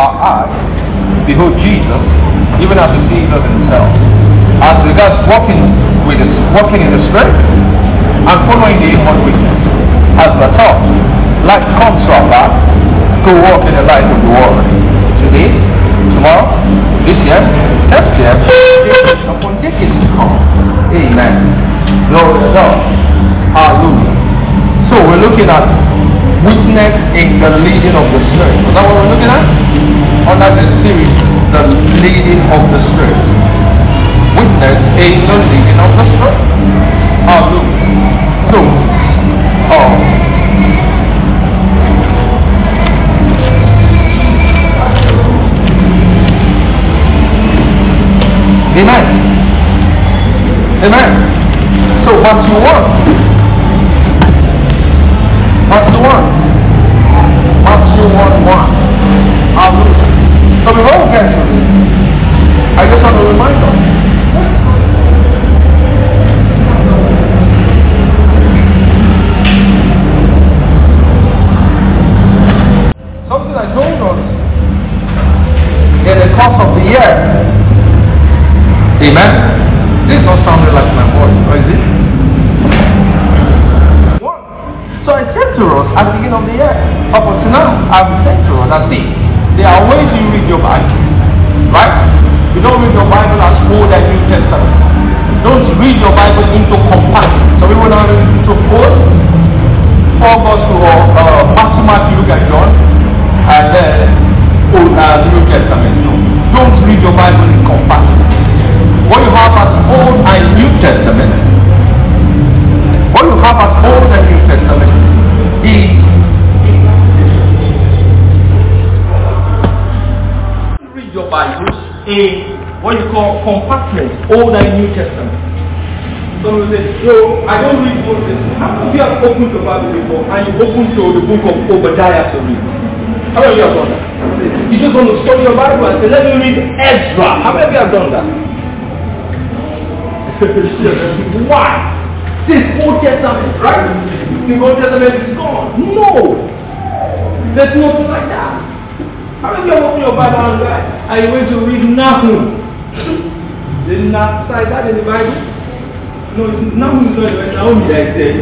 our eyes behold Jesus, even as we see Jesus himself. As regards walking in the Spirit and following the inward witness. As we're taught, light comes to our path, go walk in the light of the world. Today, tomorrow, this year, next year, upon decades to come. Amen. Glory to God. Hallelujah. So we're looking at witness in the leading of the Spirit. Is that what we're looking at? Under the series, the leading of the Spirit. Witness in the leading of the Spirit. Hallelujah. So, Amen. Amen. So Matthew 1. Matthew 1:1. So before we get to this, I just want to remind us. Something I told us in the course of the year. Amen. This is not sounding like my voice, or is it? So I said to us at the beginning of the year, up until now, I've said to us that see, there are ways you read your Bible, right? You don't read your Bible as Old and New Testament. Don't read your Bible into compartments. So we will not read into four Gospels or Matthew, Luke, and John, and then Old and New Testament. No. Don't read your Bible in compartments. What you have as Old and New Testament, is read your Bibles in what you call compartments, Old and New Testament. Some will say, no, I don't read Old Testament. How many of you have opened the Bible before and you opened to the book of Obadiah to read? How many of you have done that? You just want to study your Bible and say, let me read Ezra. How many of you have done that? Why? This Old Testament, right? The Old Testament is gone. No! There's nothing like that. How many of you open your Bible and you're going to read Nahum? There's not like that in the Bible? No, Nahum is not even Naomi like that.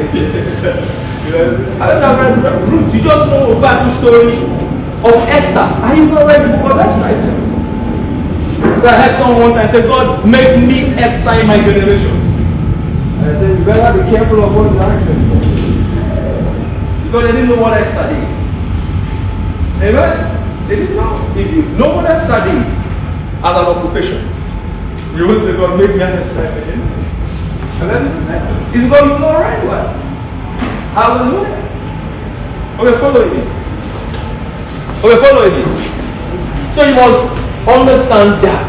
I don't know, Ruth, you just know a Bible story of Esther. Are you not ready for that? So I had someone one time say, God, make me Esther in my generation. I said, you better be careful of what you're asking for. Because they didn't know what Esther did. Amen? They didn't know. If you know what Esther did as an occupation, you will say, God, make me an Esther again. And then it's going to go right well. Hallelujah. Okay, following it. So you must understand that.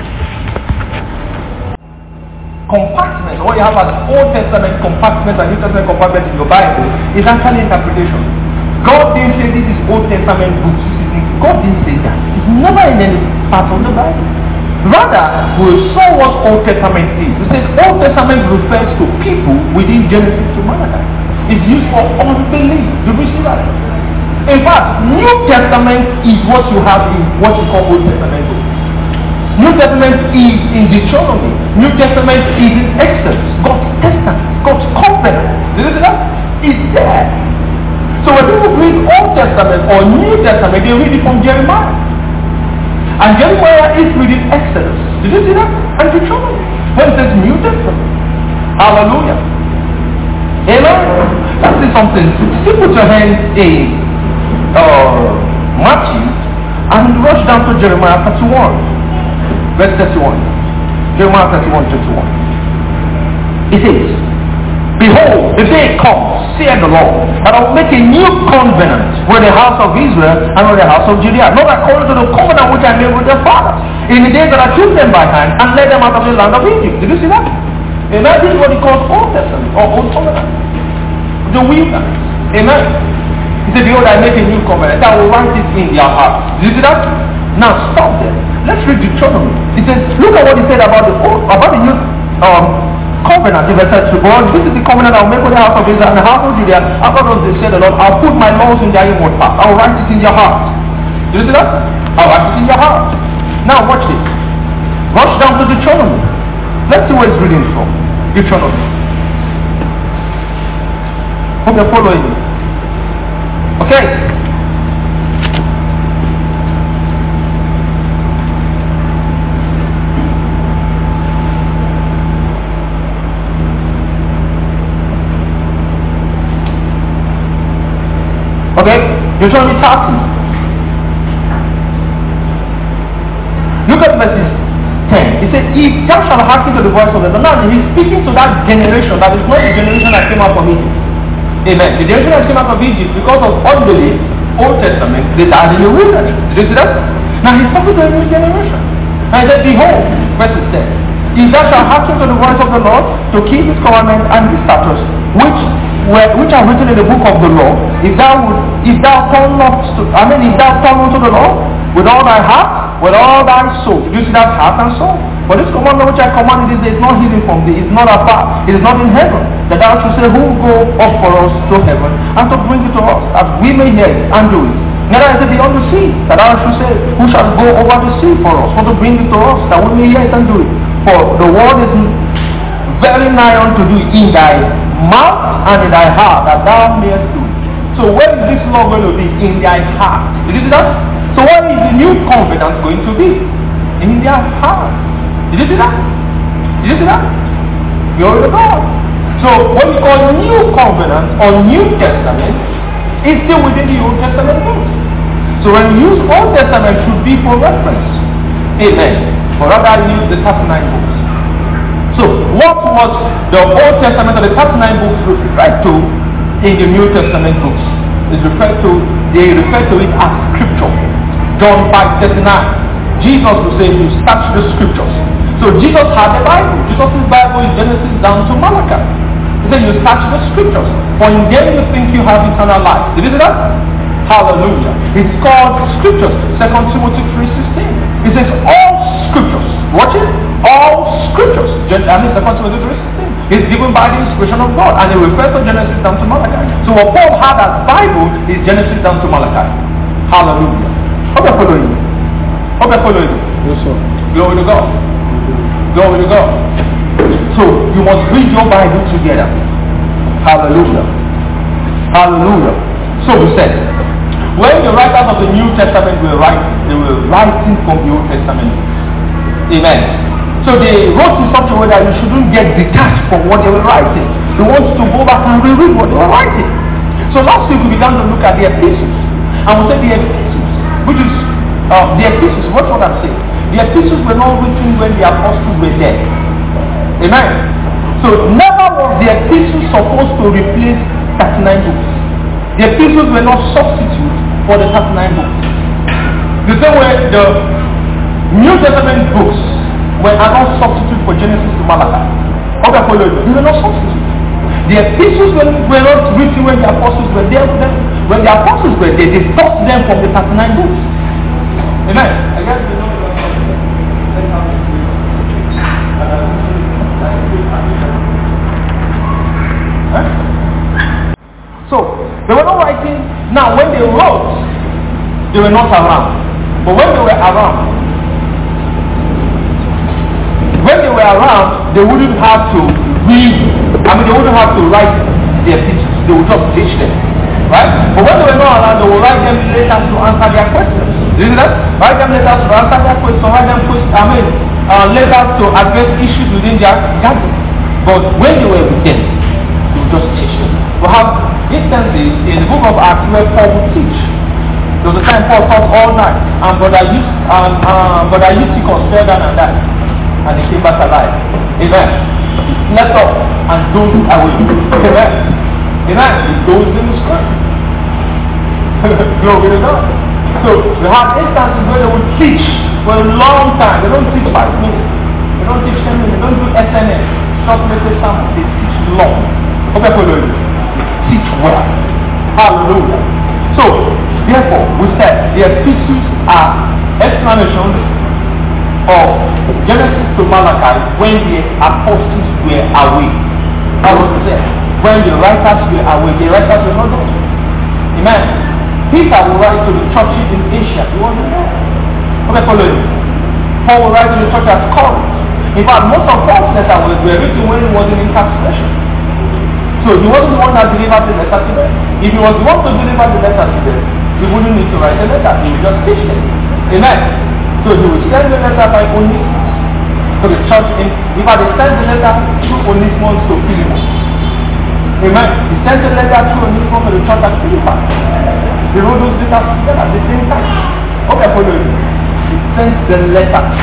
Compartment, what you have as Old Testament compartment and New Testament compartment in your Bible is actually interpretation. God didn't say this is Old Testament books. God didn't say that. It's never in any part of the Bible. Rather, we saw what Old Testament is. It says Old Testament refers to people within Genesis to Malachi. It's used for unbelief. Do we see that? In fact, New Testament is what you have in what you call Old Testament books. New Testament is in Deuteronomy. New Testament is in Exodus. God's testament, God's covenant. Did you see that? It's there. So when people read Old Testament or New Testament, they read it from Jeremiah. And Jeremiah is reading Exodus. Did you see that? And Deuteronomy. When it says New Testament. Hallelujah. Amen. Let's see something. Still put your hand in Matthew and rush down to Jeremiah 31. Verse 31. Jeremiah 31:21. It says, behold, the day comes, saith the Lord, that I will make a new covenant with the house of Israel and with the house of Judea, not according to the covenant which I made with their fathers, in the days that I took them by hand and led them out of the land of Egypt. Did you see that? Amen. This is what he calls Old Testament or Old Covenant. The wilderness. Amen. He said, behold, I make a new covenant. I will write it in their hearts. Did you see that? Now stop there. Let's read Deuteronomy. It says, look at what he said about the new covenant. In verse 2, God, this is the covenant I will make with the house of Israel and the house of Judea. After those they said the Lord, I'll put my laws in their inward part. I'll write it in their hearts. Do you see that? I'll write it in your heart. Now watch this. Rush down to Deuteronomy. Let's see where it's reading from. Deuteronomy. Hope you're following me. Okay. Okay, Deuteronomy 30. Look at verses 10. He said, if thou shalt hearken to the voice of the Lord. Now he's speaking to that generation that is not the generation that came out from Egypt. Amen. The generation that came out of Egypt, because of unbelief, Old Testament, they died in the wilderness. Did you see that? Now he's talking to a new generation. And he said, behold, verses 10. If thou shalt hearken to the voice of the Lord, to keep his commandments and his statutes, which are written in the book of the law, if thou turn unto the Lord with all thy heart, with all thy soul. Did you see that, heart and soul? For this commandment which I command thee is not hidden from thee, is not afar, it is not in heaven, that thou should say, who will go up for us to heaven, and to bring it to us, that we may hear it and do it. Neither is it beyond the sea, that thou should say, who shall go over the sea for us, for to bring it to us, that we may hear it and do it. For the word is very nigh unto thee in thy mouth and in thy heart, that thou mayest do it. So where is this law going to be? In thy heart. Did you see that? So what is the new covenant going to be? In their heart. Did you see that? Did you see that? Glory to God. So what we call new covenant or New Testament is still within the Old Testament books. So when we use Old Testament, should be for reference. Amen. But rather use the 39 books. So what was the Old Testament or the 39 books referred to in the New Testament books? They refer to it as scripture. John 5:39. Jesus will say, you search the scriptures. So Jesus had the Bible. Jesus' Bible is Genesis down to Malachi. He said, you search the scriptures, for in them you think you have eternal life. Did you see that? Hallelujah. It's called scriptures. 2 Timothy 3:16. It says all scriptures. Watch it. All scriptures. 2 Timothy 3:16. It's given by the inspiration of God, and it refers to Genesis down to Malachi. So what Paul had as Bible is Genesis down to Malachi. Hallelujah. Hope you're following me. Hope you're following me. Yes, sir. Glory to God. Glory to God. So you must read your Bible together. Hallelujah. Hallelujah. So we said, when the writers of the New Testament were writing, they were writing from the Old Testament. Amen. So they wrote in such a way that you shouldn't get detached from what they were writing. They want you to go back and reread what they were writing. So last week we began to look at the epistles. And we said the epistles, which is the epistles, watch what I'm saying. The epistles were not written when the apostles were dead. Amen. So never was the epistles supposed to replace 39 books. The epistles were not substitute for the 39 books. The same way the New Testament books were not substitute for Genesis to Malachi. Okay, they were not substitute. The epistles were not written when the apostles were there with them. When the apostles were there, they taught them from the 39 books. Amen. I guess we know So they were not writing. Now when they wrote, they were not around. But when they were around, they wouldn't have to read. They wouldn't have to write their teachings. They would just teach them. Right? But when they were not around, they would write them letters to answer their questions. Do you see that? Write them letters to answer their questions. Write them letters to address issues within their gathering. But when they were with them, they would just teach them. We have instances in the book of Acts where Paul would teach. There was a time Paul taught all night, and Brother Eutychus fell down and died, and he came back alive. Amen. He slept up and dozed away. Amen. Amen. He dozed in the script. Glory to God. So we have instances where they would teach for a long time. They don't teach 5 minutes. They don't teach 10 minutes. They don't do SNS. Short message sermon. They teach long. Okay, they teach well. Hallelujah. So therefore, we said the epistles are explanations of Genesis to Malachi when the apostles were away. That was said. When the writers were away, the writers were not there. Amen. Peter will write to the churches in Asia. He wasn't there. they following? Paul will write to the church at Corinth. In fact, most of Paul's letters were written when he was in incarceration. So he wasn't the one that delivered the letter to them. If he was the one to deliver the letter to them, he wouldn't need to write a letter. He would just teach them. Amen. So he would send the letter by Onesimus to the church. In fact, they sent the letter through Onesimus to Philemon. Amen. He sent the letter through Onesimus to the church at Philippi. They wrote those letters together at the same time. Okay, following. He sent the letter to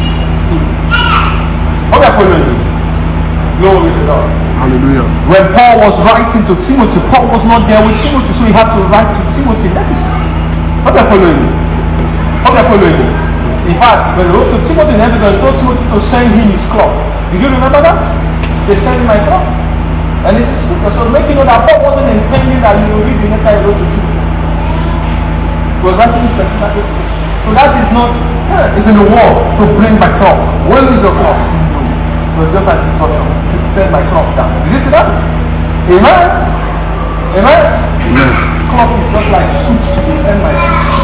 okay, following. Glory to God. Hallelujah. When Paul was writing to Timothy, Paul was not there with Timothy, so he had to write to Timothy. Okay, following. Okay, following. In fact, when he wrote to Timothy in Ephesus, he told Timothy to send him his cloth. Did you remember that? They sent him my cloth. And it's a secret. So make you know that Paul wasn't intending that you read the letter he wrote to Timothy. He was writing his personal. So that is not, it's in the war to bring my cloth. Where is your cloth? So it's just like instruction to send my cloth down. Did you see that? Amen? Amen? Yes. Cloth is just like suit to send my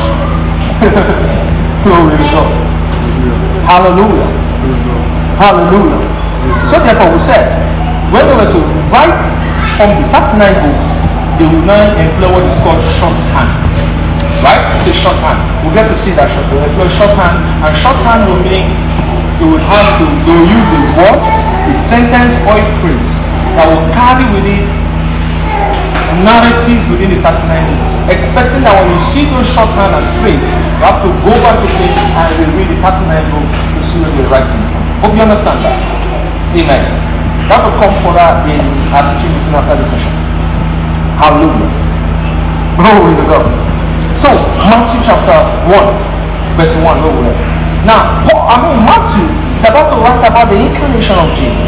glory to God. Hallelujah. Hallelujah. So therefore we said, when they were to write from the 39 books, they will now employ what is called shorthand. Right? It's a shorthand. We'll get to see that shorthand. We'll employ shorthand, and shorthand will mean you will have to use the word, the sentence, or a phrase that will carry with it narratives within the 39 books. Expecting that when you see those shorthand and phrase, you have to go back to it and read the 39 books to see what you're writing. Hope you understand that. Amen. That will come further in our teaching after the session. Hallelujah. Glory to God. So, Matthew chapter 1, verse 1, where we are. Now, Matthew is about to write about the incarnation of Jesus.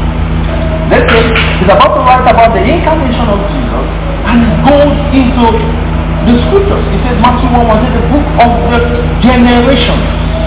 Let's say, he's about to write about the incarnation of Jesus, and he goes into the scriptures. He says, Matthew 1 was in the book of the generations.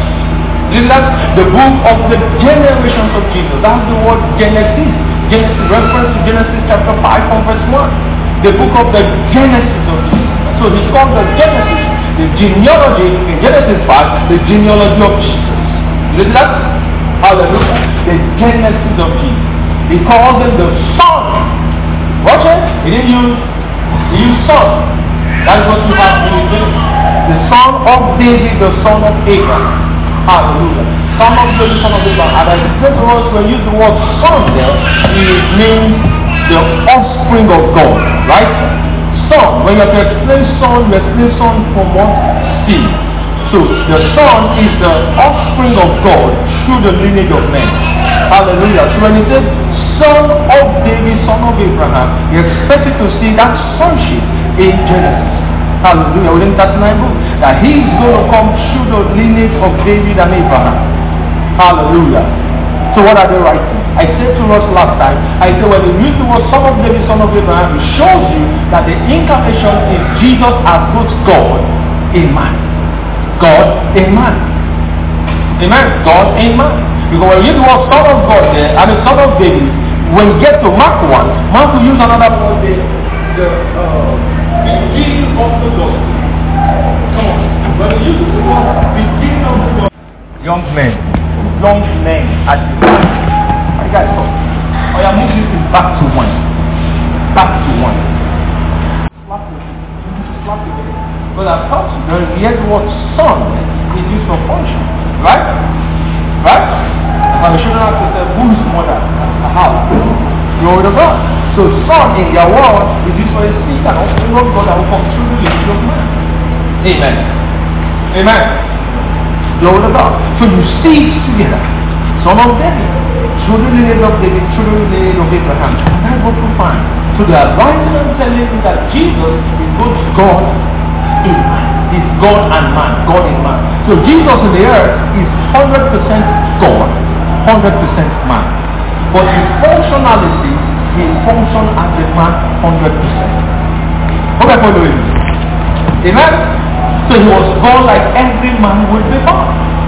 That's the book of the generations of Jesus. That's the word Genesis. Genesis, reference to Genesis chapter 5 from verse 1. The book of the Genesis of Jesus. So he's called the Genesis, the genealogy in Genesis 5, the genealogy of Jesus. Is that? Hallelujah. The Genesis of Jesus. He calls him the Son. Watch it. He used Son. That's what you have in the the Son of David, the Son of Abraham. Hallelujah. Son of David, Son of Abraham. And as the first words when you use the word Son there, it means the offspring of God. Right? Son, when you have to explain son, you explain son from what? Seed. So the Son is the offspring of God through the lineage of men. Hallelujah. So when he says Son of David, Son of Abraham, you expect to see that sonship in Genesis. Hallelujah. Within that Bible, that he is going to come through the lineage of David and Abraham. Hallelujah. So what are they writing? I said to us last time, I said when you use the word Son of David, Son of Abraham, it shows you that the incarnation is Jesus as both God in man. God in man. Amen. God in man. Because when you use the word Son of God there, and the Son of David, when you get to Mark 1, Mark will use another word there, the beginning of the gospel. Come on. When you use the word beginning of the gospel, young men at the time. You guys talk. Oh yeah, move this thing back to one. Back to one. Slap it. But I thought you hear the word son is used for function. Right? Right? If I'm showing out to say whose mother, how? Glory to God. So son in their word is used for a seed and offspring of God that will come through the lineage of man. Amen. Amen. Glory to God. So you see it together. Son of David, through the lineage of David, through the lineage of Abraham. And that's what we find. So they are writing and telling you that Jesus is both God in man. He's God and man. God in man. So Jesus in the earth is 100% God, 100% man. But his functionality, he functions as a man 100%. Okay, following. Amen? So he was born like every man would be born.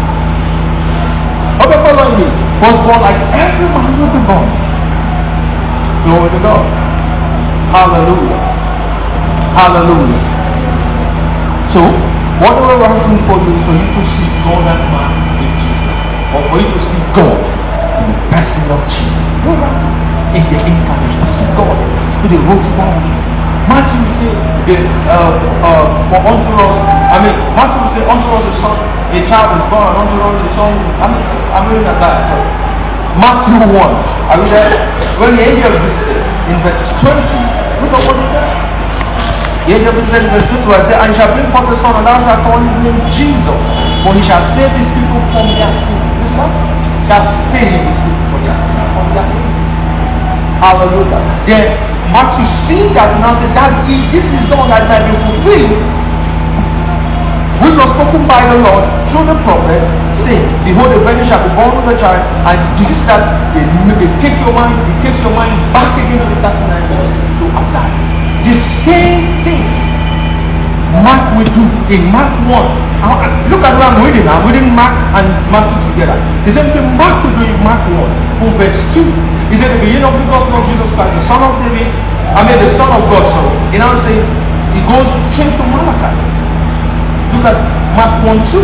Okay, following me. Was born like every man would be born. Glory to God. Hallelujah. Hallelujah. So, What we're asking for you is for you to see God and man in Jesus, or for you to see God in the person of Jesus. In the incarnation, see God to the roots down. Matthew will say, for unto us, Matthew will say, unto us a son, a child is born, and unto us a son. I'm reading that. Sorry. Matthew 1. Are we there? When the angel visited in verse 20, look at what he said. The angel visited in verse 22, I said, and he shall bring forth a son, and thou shalt call his name Jesus, for he shall save his people from their sins. Listen, shall save his people from their sins. Hallelujah. Then Matthew sees that now says that this is done that might be fulfilled, which was spoken by the Lord through the prophet, saying, behold, a virgin shall be born with a child, and this is that they take your mind, it takes your mind back again to the 39 years to apply. The same thing Mark will do in Mark 1. Look at what I'm reading. I'm reading Mark and Matthew together. The same thing Mark will do in Mark 1 from verse 2. He said the beginning of the gospel of Jesus Christ, the son of David, the son of God, sorry. He now says, he goes straight to Malachi. Look at Mark 1:2.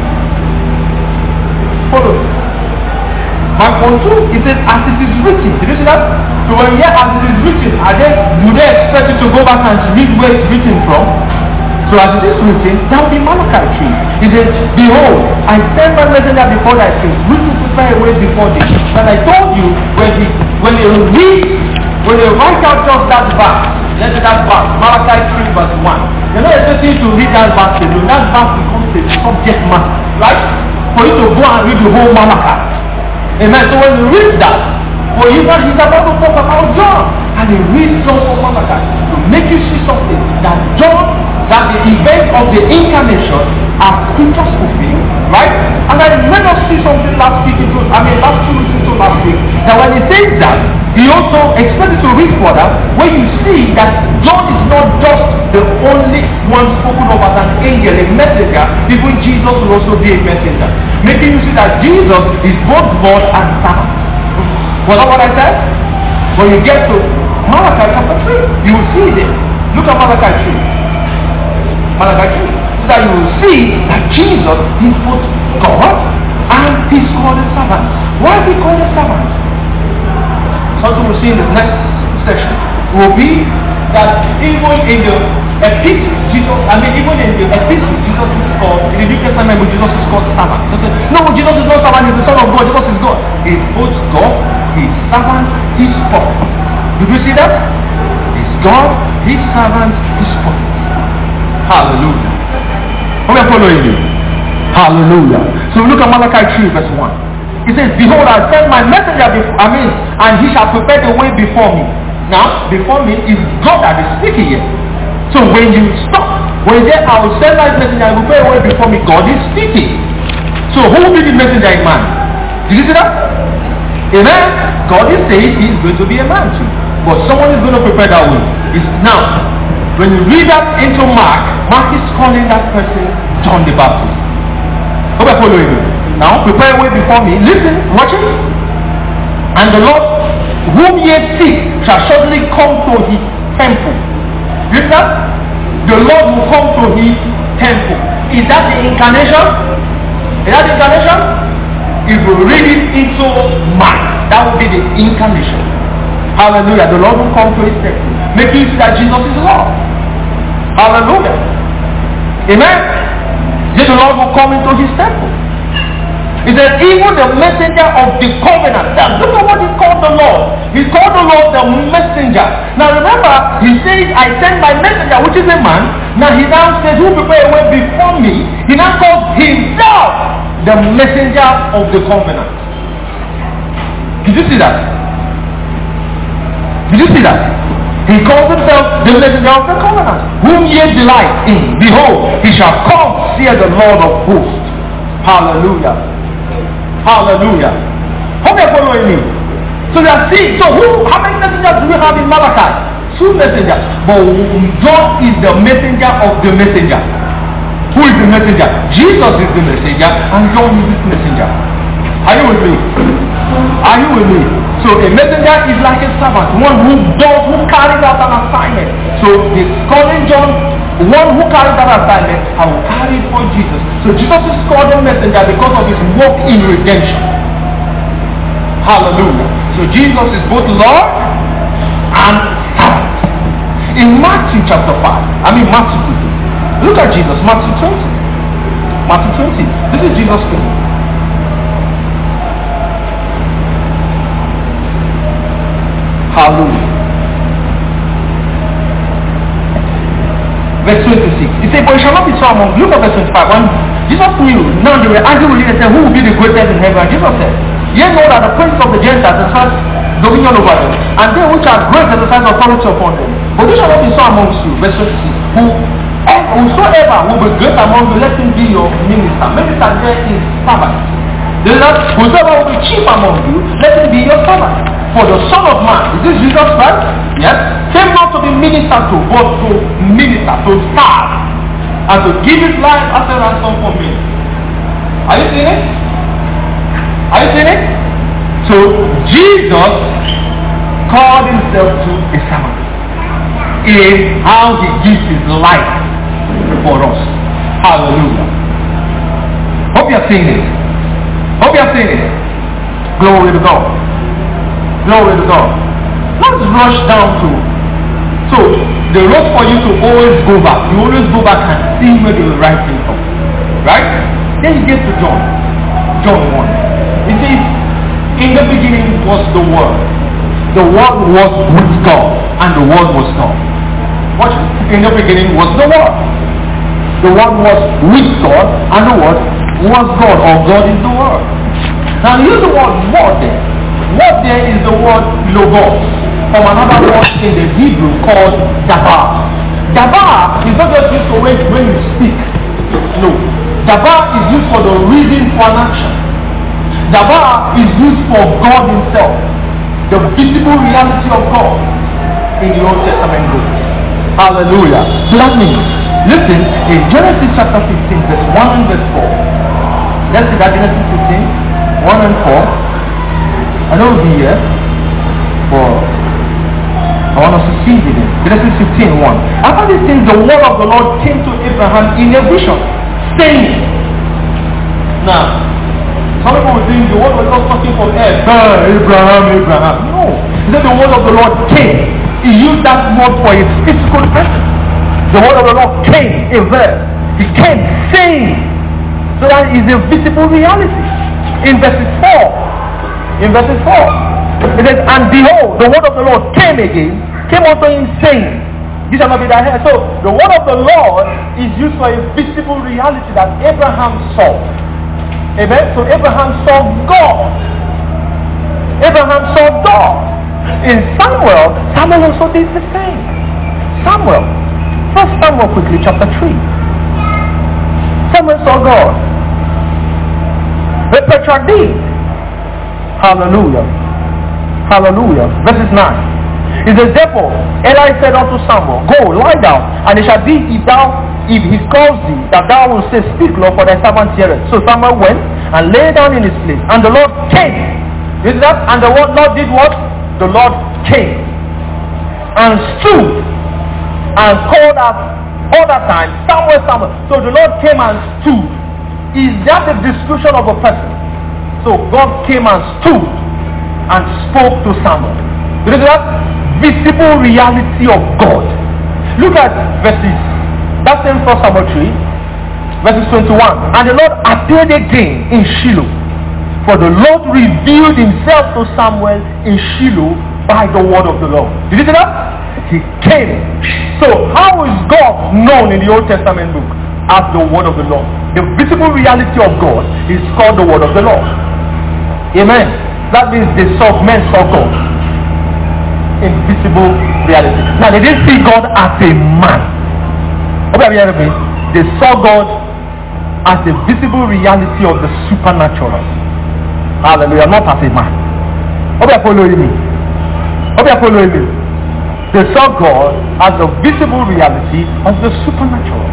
Follow me. Mark 1:2, he said, as it is written. Did you see that? So when you hear as it is written, do they expect you to go back and read where it's written from? So as it is written, that will be Malachi 3. He said, behold, I send my messenger before thy face, which will prepare a way before thee. And I told you, when they write out just that verse, let's say that verse, Malachi 3 verse 1. You're not expecting to read that verse alone. That verse becomes a subject matter, right? For you to go and read the whole Malachi. Amen. So when you read that, for you he's about to talk about John. And he reads John from Malachi to make you see something that the event of the incarnation are scriptures fulfilled, right? And I made us see something last week, last 2 weeks into last week, that when he says that, he also expected to read further, where you see that John is not just the only one spoken of as an angel, a messenger, even Jesus will also be a messenger. Making you see that Jesus is both God and servant. Was that what I said? When you get to Malachi chapter 3, you will see it. Look at Malachi 3. Malachi 3. So that you will see that Jesus is both God and he's called a servant. Why is he called a servant? Something we'll see in the next section will be that even in the epistle, Jesus is called, in the New Testament, Jesus is called servant. No, Jesus is not servant, he's the Son of God, Jesus is God. He's both God, he's servant, he's prophet. Did you see that? He's God, he's servant, he's prophet. Hallelujah. How are we following you? Hallelujah. So look at Malachi 3 verse 1. It says, behold, I send my messenger and he shall prepare the way before me. Now, before me is God that is speaking here. So when you stop, when you say, I will send my messenger and prepare the way before me, God is speaking. So who will be the messenger in man? Did you see that? Amen? God is saying he is going to be a man too. But someone is going to prepare that way. Now, when you read that into Mark is calling that person John the Baptist. Hope you're following me. Now, prepare a way before me. Listen, watch it. And the Lord, whom ye seek, shall shortly come to his temple. Read that? The Lord will come to his temple. Is that the incarnation? Is that the incarnation? If you read it into Mark, that will be the incarnation. Hallelujah. The Lord will come to his temple, making you see that Jesus is Lord. Hallelujah. Amen. Then the Lord will come into his temple. He said, even the messenger of the covenant. Now, look at what he called the Lord. He called the Lord the messenger. Now remember, he says, I send my messenger, which is a man. Now he now says, who prepare a way before me? He now calls himself the messenger of the covenant. Did you see that? Did you see that? He calls himself the messenger of the covenant, whom ye delight in. Behold, he shall come, saith the Lord of hosts. Hallelujah. Hallelujah. Hope you're following me. So we are seeing, how many messengers do we have in Malachi? 2 messengers. But John is the messenger of the messenger. Who is the messenger? Jesus is the messenger and John is his messenger. Are you with me? Are you with me? So a messenger is like a servant, one who carries out an assignment. So he's calling John one who carried that assignment, I will carry it for Jesus. So Jesus is called a messenger because of his work in redemption. Hallelujah. So Jesus is both Lord and servant. In Matthew chapter 5, Matthew 20. Look at Jesus, Matthew 20. Matthew 20. This is Jesus speaking. Hallelujah. Verse 26. He said, but it shall not be so among you. Look at verse 25. When Jesus knew, now they were arguing and said, who will be the greatest in heaven? And Jesus said, ye know that the prince of the Gentiles exercise dominion over them, and they which are great exercise authority upon them. But this shall not be so amongst you. Verse 26. Whosoever will be great among you, let him be your minister. Minister there is servant. Whosoever will be chief among you, let him be your servant. For the Son of Man, is this Jesus Christ? Yes. Came not to be ministered to, but to minister, to serve, and to give his life as a ransom for me. Are you seeing it? Are you seeing it? So Jesus called himself to a servant in how he gives his life for us. Hallelujah. Hope you are seeing it. Hope you are seeing it. Glory to God. Glory to God. Let's rush down to. So the road for you to always go back. You always go back and see where they were writing from. Right? Then you get to John. John 1. It says, in the beginning was the Word. The Word was with God, and the Word was God. Watch it. In the beginning was the Word. The Word was with God, and the Word was God, or God is the Word. Now use the word Word there. Word there is the word Logos, from another word in the Hebrew called Dabar. Dabar is not just used for when you speak. No. Dabar is used for the reason for an action. Dabar is used for God himself, the visible reality of God in the Old Testament book. Hallelujah. So that means, listen, in Genesis chapter 15, verse 1 and verse 4. Let's see that Genesis 15, 1 and 4. I know it'll be here, but I want us to see it in Genesis 15, 1. After these things, the word of the Lord came to Abraham in a vision, saying, now, some people will think the word was not talking from Abraham. No. He said the word of the Lord came. He used that word for a physical person. The word of the Lord came, a verb. He came saying. So that is a visible reality. In verses 4. In verses 4. It says, and behold, the word of the Lord came again, came unto him saying, this shall not be thy hair. So the word of the Lord is used for a visible reality that Abraham saw. Amen. So Abraham saw God. Abraham saw God. In Samuel also did the same. Samuel. First Samuel quickly, chapter 3. Samuel saw God. The Petra did. Hallelujah. Hallelujah. Verses 9. It says, therefore, Eli said unto Samuel, go, lie down, and it shall be if he calls thee, that thou wilt say, speak, Lord, for thy servant heareth. So Samuel went and lay down in his place, and the Lord came. Is that? And the Lord did what? The Lord came and stood and called out all that time, Samuel, Samuel. So the Lord came and stood. Is that the description of a person? So God came and stood and spoke to Samuel. You know that? Visible reality of God. Look at verses. That same 1 Samuel 3, verses 21. And the Lord appeared again in Shiloh. For the Lord revealed himself to Samuel in Shiloh by the word of the Lord. Did you see that? He came. So how is God known in the Old Testament book? As the word of the Lord. The visible reality of God is called the word of the Lord. Amen. That means they saw, men saw God in visible reality. Now they didn't see God as a man. What have you heard of me? They saw God as the visible reality of the supernatural. Hallelujah. Not as a man. Hope you are following me. Hope you are following me. They saw God as the visible reality of the supernatural.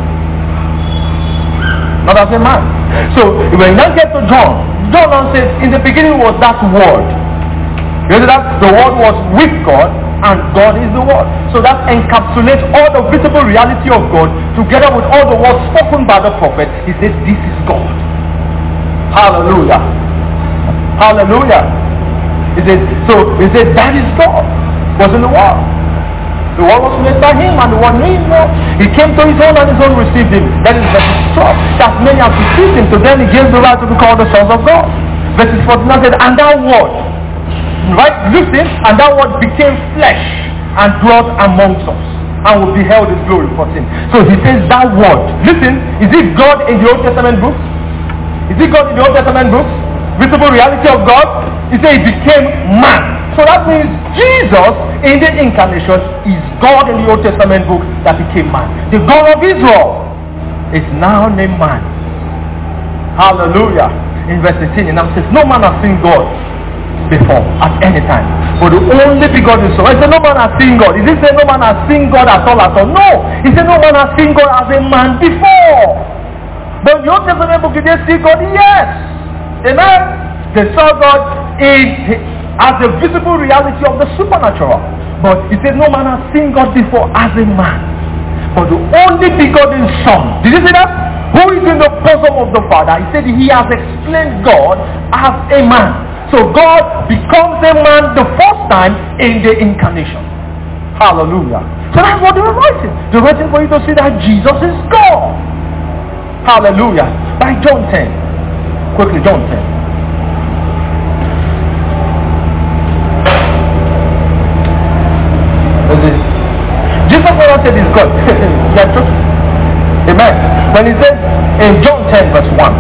Not as a man. So when you now get to John says, in the beginning was that word. You know that? The word was with God, and God is the Word. So that encapsulates all the visible reality of God together with all the words spoken by the prophet. He says, this is God. Hallelujah. Hallelujah. He said, that is God. Was in the world. The world was made by him and the world knew him not. He came to his own and his own received him. That is verse 12. That many have received him, to them he gave the right to be called the sons of God. Verses 14 said, and that word, right, listen, and that word became flesh and dwelt amongst us, and we beheld his glory. 14. So he says that word. Listen, is it God in the Old Testament books? Is it God in the Old Testament books? Visible reality of God? He said he became man. So that means Jesus in the incarnation is God in the Old Testament book that became man. The God of Israel is now named man. Hallelujah. In verse 18, and says, no man has seen God before at any time. But the only begotten Son. He said no man has seen God. He didn't say no man has seen God at all at all. No. He said no man has seen God as a man before. But in the Old Testament book, did they see God? Yes. Amen. They saw God as a visible reality of the supernatural. But he said no man has seen God before as a man. But the only begotten Son. Did you see that? Who is in the bosom of the Father? He said he has explained God as a man. So God becomes a man the first time in the incarnation. Hallelujah. So that's what they were writing. They're writing for you to see that Jesus is God. Hallelujah. By John 10. Quickly, John 10. Jesus never said he's God. Yeah, true. Amen. When he says in John 10 verse 1.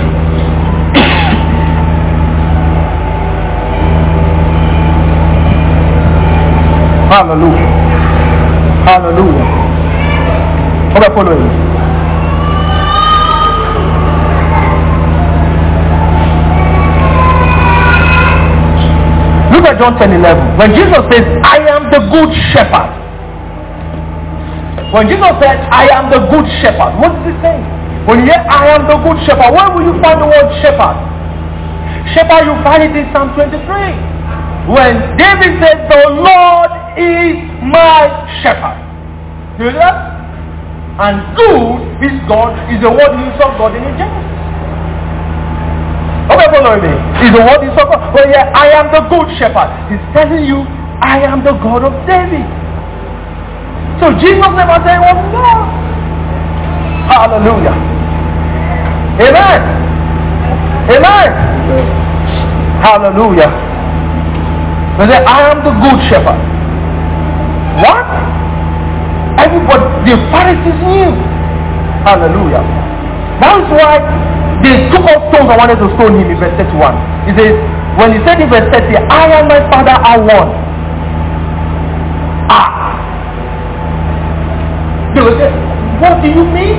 Hallelujah. Hallelujah. Okay, follow me. Look at John 10:11. When Jesus says, I am the good shepherd. When Jesus said, I am the good shepherd, what is he saying? When you hear, I am the good shepherd, where will you find the word shepherd? Shepherd, you find it in Psalm 23. When David said, the Lord is my shepherd. You hear that? And good is God, is the word you saw God in Genesis. Okay, follow me. Is the word you saw God. Well, yeah, I am the good shepherd. He's telling you, I am the God of David. So Jesus never said, well, no. Hallelujah. Amen. Amen. Hallelujah. They say, I am the good shepherd. What? Everybody, the Pharisees knew. Hallelujah. That is why they took up stones and wanted to stone him in verse 31. He says, when he said in verse 30, I and my Father are one. They will say, what do you mean?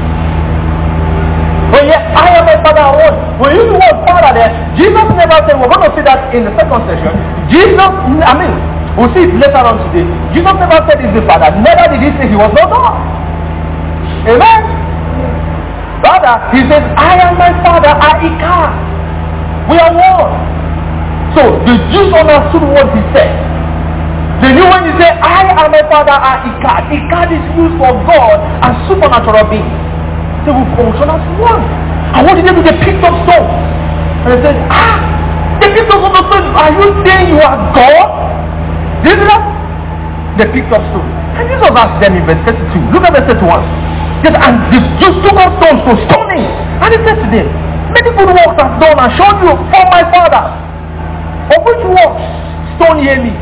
Well, yeah, I am my Father are one. When you use the word Father there, Jesus never said, we're going to see that in the second session. We'll see it later on today. Jesus never said he's the Father. Never did he say he was not God. Amen. Rather, he says, I and my Father are Ika. We are one. So the Jews understood what he said. They knew when he said, I and my Father are Ika. Ika is used for God and supernatural beings. They will function as one. And what did they do? They picked up stones. And they said, they picked up stones. Are you saying you are God? Did you that? They picked up stones. And Jesus asked them in verse 32. Look at verse 31. Yes, and the Jews took up stones to stone him. And he said to them, many good works I've done and shown you for my Father. Of which works stone ye me?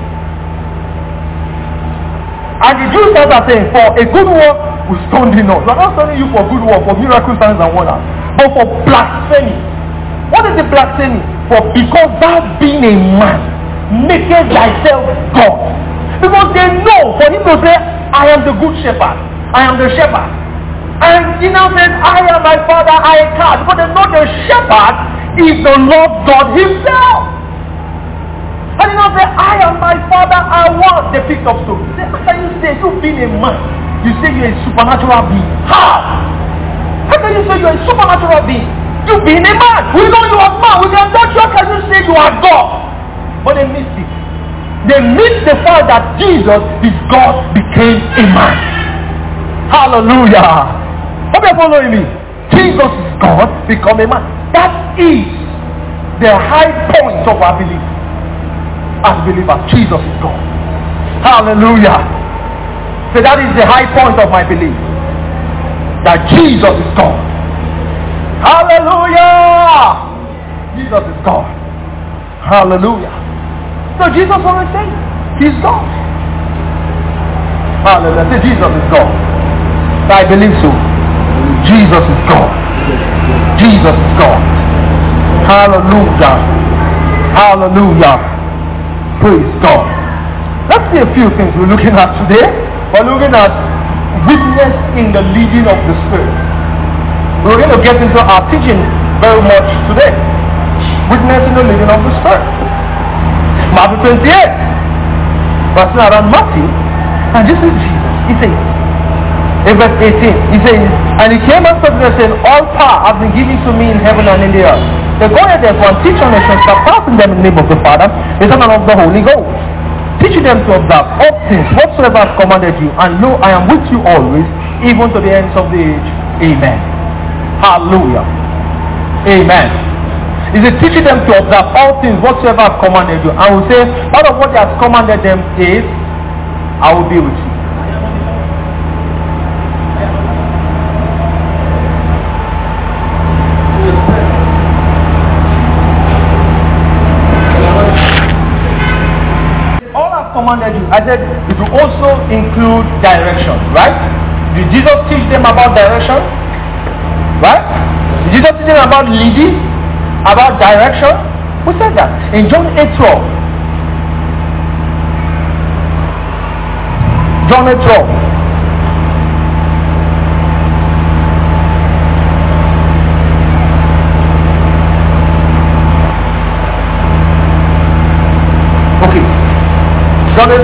And the Jews started saying, for a good work, we stone thee not. We are not stoning you for good work, for miracle signs and wonders, but for blasphemy. What is the blasphemy? For because thou being a man, makest thyself God. Because they know, for him to say, I am the good shepherd, I am the shepherd. And he now says, I am my Father, I am God. Because they know the shepherd is the Lord God himself. And you know, say, I and my Father are one. They picked up stones. How can you say, you being a man, you say you're a supernatural being? How? How can you say you're a supernatural being? You being a man. We know you are man. We can touch you. How can you say you are God? But they missed it. they missed the fact that Jesus is God became a man. Hallelujah. Hope you're following me. Jesus is God become a man. That is the high point of our belief. As believers, Jesus is God. Hallelujah. So that is the high point of my belief. That Jesus is God. Hallelujah. Jesus is God. Hallelujah. So Jesus always said, He's God. Hallelujah. Say Jesus is God. I believe so. Jesus is God. Jesus is God. Hallelujah. Hallelujah. Praise God. Let's see a few things we're looking at today. We're looking at witness in the leading of the Spirit. We're going to get into our teaching very much today. Witness in the leading of the Spirit. Matthew 28. Verse around Matthew. And this is Jesus. He says, in verse 18, he says, and he came and spoke to them, saying, all power has been given to me in heaven and in the earth. They go ahead therefore and teach our nations, baptizing them in the name of the Father, the Son, and of the Holy Ghost, teaching them to observe all things whatsoever I've commanded you, and lo, I am with you always, even to the ends of the age. Amen. Hallelujah. Amen. He said, teaching them to observe all things whatsoever I've commanded you. And we say, part of what he has commanded them is, I will be with you. Commanded you. I said it will also include direction, right? Did Jesus teach them about direction? Right? Did Jesus teach them about leading? About direction? Who said that? In John 8:12. John 8:12. John 8:12.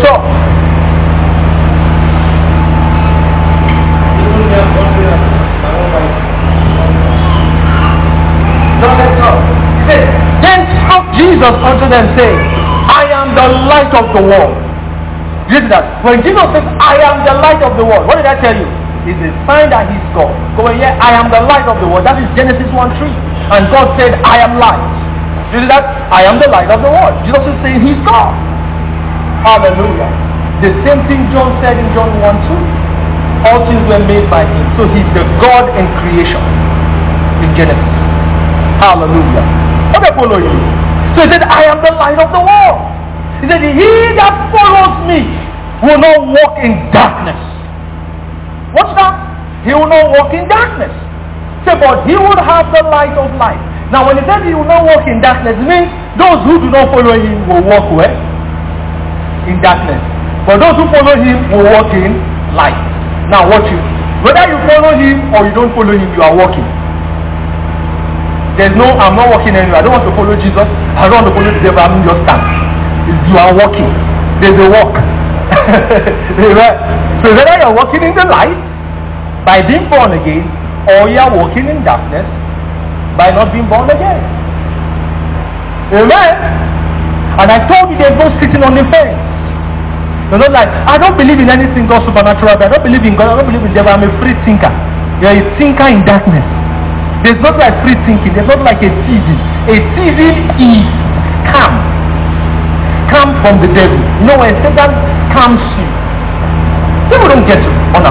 Then spoke Jesus unto them, saying, I am the light of the world. You see that? When Jesus says, I am the light of the world, what did I tell you? It's a sign that he's God. Go here, I am the light of the world. That is Genesis 1:3. And God said, I am light. You see that? I am the light of the world. Jesus is saying he's God. Hallelujah. The same thing John said in John 1:2. All things were made by him. So he's the God in creation. In Genesis. Hallelujah. What I follow you? So he said, I am the light of the world. He said, he that follows me will not walk in darkness. What's that? He will not walk in darkness. Say, but he will have the light of life. Now when he said he will not walk in darkness, it means those who do not follow him will walk where? In darkness. But those who follow him will walk in light. Now watch you. Whether you follow him or you don't follow him, you are walking. There's no, I'm not walking anywhere. I don't want to follow Jesus. I don't want to follow the devil. I'm just stand. You are walking. There's a walk. So whether you're walking in the light by being born again, or you're walking in darkness by not being born again. Amen. And I told you there's no sitting on the fence. You're not like, I don't believe in anything God supernatural, but I don't believe in God, I don't believe in devil, I'm a free thinker. You're a thinker in darkness. There's not like free thinking, there's not like a TV. A TV is calm. Calm from the devil. You know when Satan calms you, people don't get it.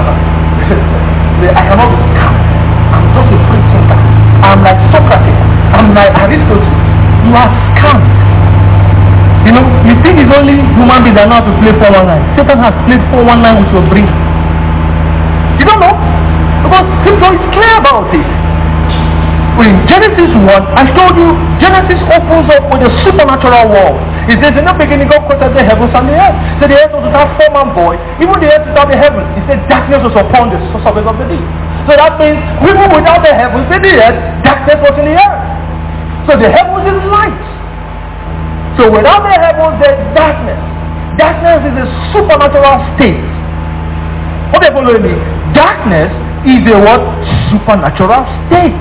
I cannot be calm. I'm just a free thinker. I'm like Socrates. I'm like Aristotle. You are calm. You know, you think it's only human beings that know how to play 419. Satan has played 419 with your brain. You don't know? Because scripture is clear about it. In Genesis 1, I told you, Genesis opens up with a supernatural world. It says, in the beginning, God created the heavens and the earth. So the earth was without form and void. Even the earth without the heavens. He said, darkness was upon the surface of the deep. So that means, even without the heavens and the earth, darkness was in the earth. So the heavens is light. So without the heavens, there's darkness. Darkness is a supernatural state. Okay, follow me. Darkness is a what? Supernatural state.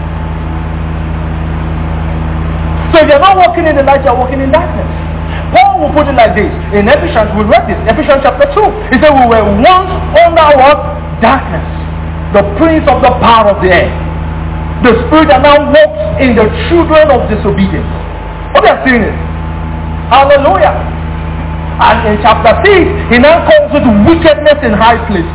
So if you're not walking in the light, you're walking in darkness. Paul Paul will put it like this. In Ephesians, we read this. Ephesians chapter 2. He said we were once under what? Darkness. The prince of the power of the air. The spirit that now walks in the children of disobedience. What they are saying is, hallelujah. And in chapter 6, he now calls it wickedness in high places.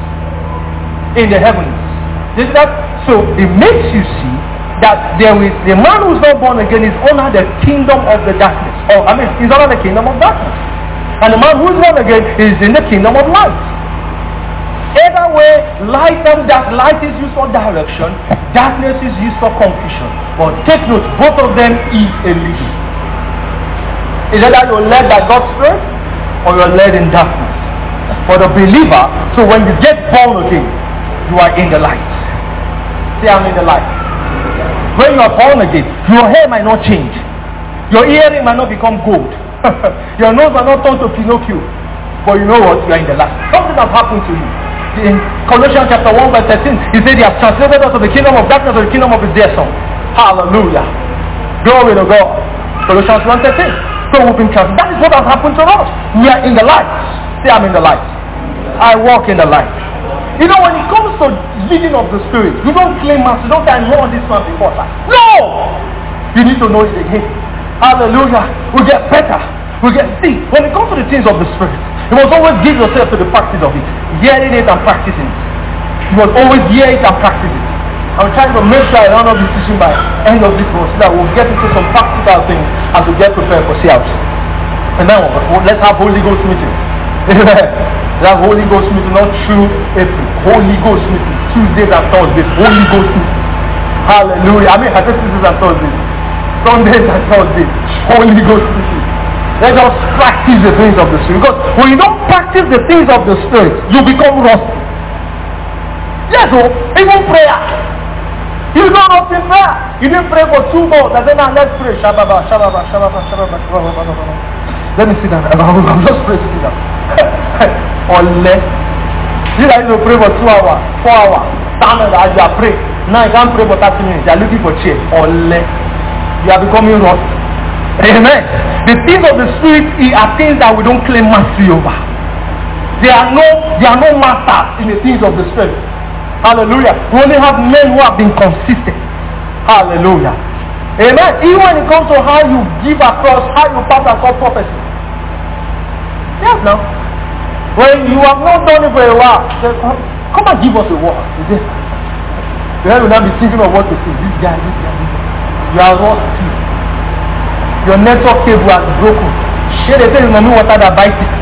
In the heavens. Is that? So it makes you see that there is the man who is not born again is under the kingdom of the darkness. He's under the kingdom of darkness. And the man who is born again is in the kingdom of light. Either way, light is used for direction, darkness is used for confusion. But take note, both of them is a leading. Is either you're led by God's Spirit or you're led in darkness. For the believer, so when you get born again, you are in the light. Say, I'm in the light. When you are born again, your hair might not change. Your earring might not become gold. Your nose might not turn to Pinocchio. But you know what? You are in the light. Something has happened to you. In Colossians chapter 1 verse 13, he said he has translated us to the kingdom of darkness to the kingdom of his dear son. Hallelujah. Glory to God. Colossians 1:13. So we've been translated. That is what has happened to us. We are in the light. Say, I'm in the light. I walk in the light. You know, when it comes to leading of the Spirit, you don't claim master. You don't say, I know this man before. No! You need to know it again. Hallelujah. We get better. See, when it comes to the things of the Spirit, you must always give yourself to the practice of it. Hearing it and practicing it. You must always hear it and practice it. I'm trying to make sure I don't know this teaching by end of this month so that we'll get into some practical things as we get prepared for CRC. And then let's have Holy Ghost meeting. Let's have Holy Ghost meeting, not through April. Holy Ghost meeting. Tuesdays and Thursdays. Holy Ghost meeting. Hallelujah. I said Tuesdays and Thursdays. Sundays and Thursdays. Holy Ghost meeting. Let us practice the things of the Spirit. Because when you don't practice the things of the Spirit, you become rusty. Yes, even prayer. You don't know in prayer. You didn't pray for 2 months. I said, now let's pray. Shababa, shababa, shababa, shababa, shababa. Let me sit down. I'm just praying to sit down. Unless you like to pray for 2 hours, 4 hours. Stand as you are praying. Now you can't pray for 30 minutes. You are looking for chair. Unless you are becoming rusty. Amen. The things of the Spirit are things that we don't claim mastery over. There are no masters in the things of the Spirit. Hallelujah. We only have men who have been consistent. Hallelujah. Amen. Even when it comes to how you give across, how you pass across prophecy. Yes, now. When you have not done it for a while, say, come and give us a word. Then will not be thinking of what to say. This guy. You are rusty. Your network cable has broken. Share the thing, mommy water that bites it.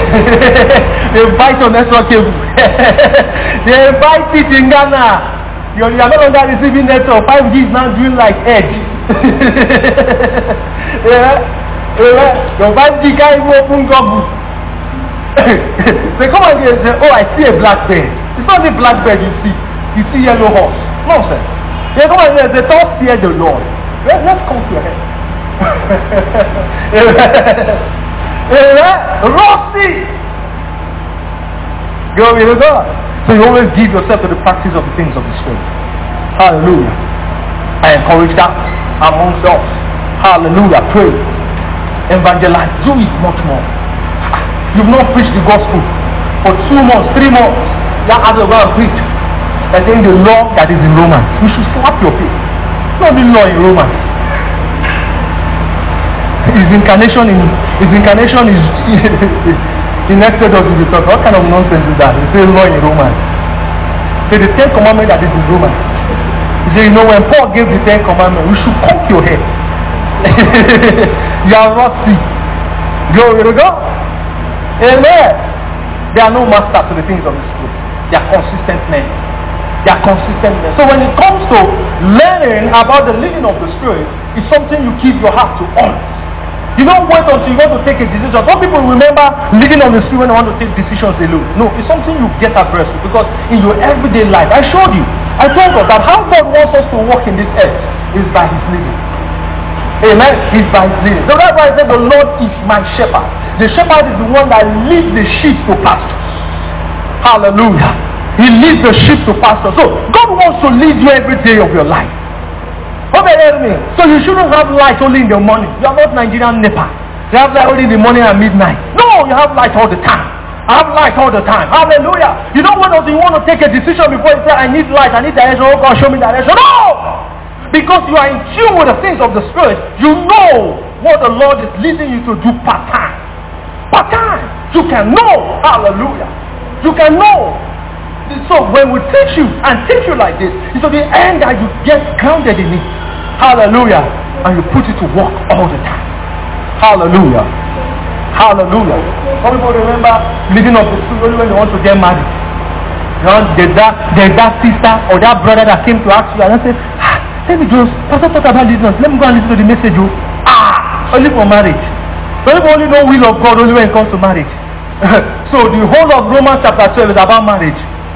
They bite your network cable. They bite it in Ghana. You are no longer receiving network. 5G is now doing like edge. Your 5G can't even open Google. They come and say, oh, I see a black bird. It's not a black bird you see. You see yellow horse. Nonsense. They come and say, don't fear the Lord. Let's come to your head. Rusty. Glory to God. So you always give yourself to the practice of the things of the Spirit. Hallelujah. I encourage that amongst us. Hallelujah. Pray. Evangelize. Do it much more. You've not preached the gospel for 2 months, 3 months. You have to go and preach. I think the law that is in Romans. You should slap your face. Not the law in Romans. His incarnation is in Exodus. What kind of nonsense is that? He says law in Romans. So the 10 commandments that is in Romans. He said, you know, when Paul gave the 10 commandments, you should cut your head. You are rusty. Glory to God. Amen. There are no masters to the things of the Spirit. They are consistent men. So when it comes to learning about the leading of the Spirit, it's something you keep your heart to on. You don't wait until you want to take a decision. Some people remember leading on the Spirit when they want to take decisions alone. No, it's something you get abreast with, because in your everyday life, I showed you. I told us that how God wants us to walk in this earth is by His leading. Amen. It's by His leading. So that's why I said the Lord is my shepherd. The shepherd is the one that leads the sheep to pasture. Hallelujah. He leads the sheep to pasture. So God wants to lead you every day of your life. Okay, hear me. So you shouldn't have light only in the morning. You are not Nigerian NEPA. You have light only in the morning and midnight. No, you have light all the time. I have light all the time. Hallelujah. You know when you want to take a decision before you say, I need light, I need direction. Oh God, show me direction. No! Because you are in tune with the things of the Spirit. You know what the Lord is leading you to do part time. Part time. You can know. Hallelujah. You can know. So when we teach you and teach you like this, it's to the end that you get grounded in it. Hallelujah. And you put it to work all the time. Hallelujah. Hallelujah. Some people remember living up the school only when they want to get married. You know, there's that sister or that brother that came to ask you and say, let me just, Pastor talk about this. Let me go and listen to the message. Only for marriage. Some people only know will of God only when it comes to marriage. So the whole of Romans chapter 12 is about marriage.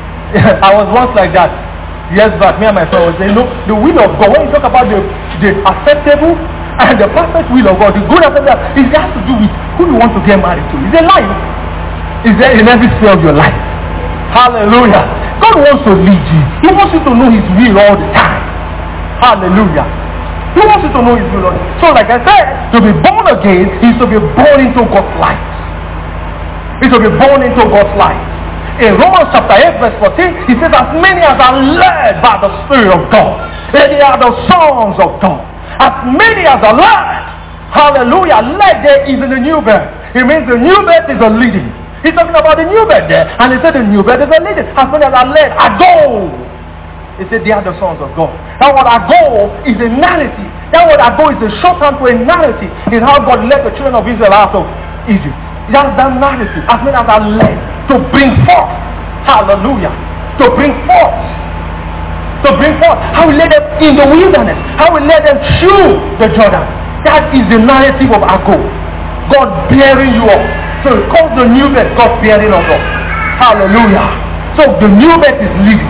I was once like that. Years back, me and my friend was saying, the will of God, when you talk about the acceptable and the perfect will of God, the good acceptable, it has to do with who you want to get married to. It's a life. It's there in every sphere of your life. Hallelujah. God wants to lead you. He wants you to know His will all the time. Hallelujah. He wants you to know His will all the time. So like I said, to be born again is to be born into God's light. It's to be born into God's light. In Romans chapter 8 verse 14, he says, as many as are led by the Spirit of God, they are the sons of God. As many as are led, hallelujah, led there is in the new birth. It means the new birth is a leading. He's talking about the new birth there, and he said the new birth is a leading. As many as are led, I go. He said they are the sons of God. That word I go is a narrative. That word I go is a shorthand to a narrative in how God led the children of Israel out of Egypt. That's that narrative. As many as are led to bring forth. Hallelujah. To bring forth. To bring forth. How we led them in the wilderness. How we led them through the Jordan. That is the narrative of our goal. God bearing you up. So it calls the new birth God bearing us up. Hallelujah. So the new birth is leading.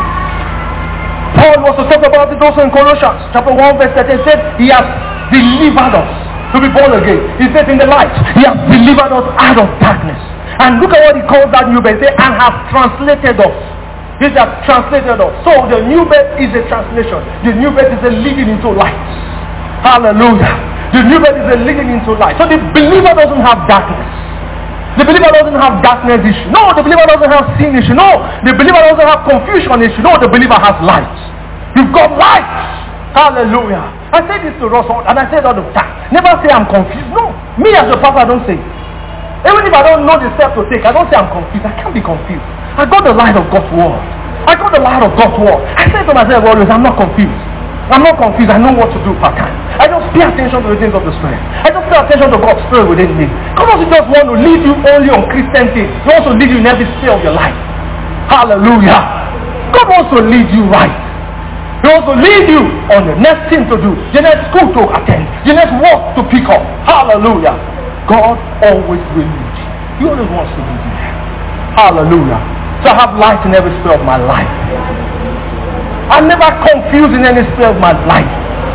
Paul was to talk about it also in Colossians chapter 1 verse 13. Said he has delivered us to be born again. He says in the light, he has delivered us out of darkness. And look at what he calls that new birth. He says, and has translated us. He has translated us. So the new birth is a translation. The new birth is a leading into light. Hallelujah. The new birth is a leading into light. So the believer doesn't have darkness. The believer doesn't have darkness issue. No, the believer doesn't have sin issue. No, the believer doesn't have confusion issue. No, the believer has light. You've got light. Hallelujah. I say this to us all, and I say it all the time. Never say I'm confused. No. Me as a pastor, I don't say it. Even if I don't know the step to take, I don't say I'm confused. I can't be confused. I got the light of God's word. I got the light of God's word. I say to myself always, I'm not confused. I'm not confused. I know what to do part time. I just pay attention to the things of the Spirit. I just pay attention to God's Spirit within me. God doesn't just want to lead you only on Christian things. He wants to lead you in every sphere of your life. Hallelujah. God wants to lead you right. He wants to lead you on the next thing to do, the next school to attend, the next work to pick up. Hallelujah. God always will lead you. He always wants to lead you there. Hallelujah. So I have light in every sphere of my life. I'm never confused in any sphere of my life.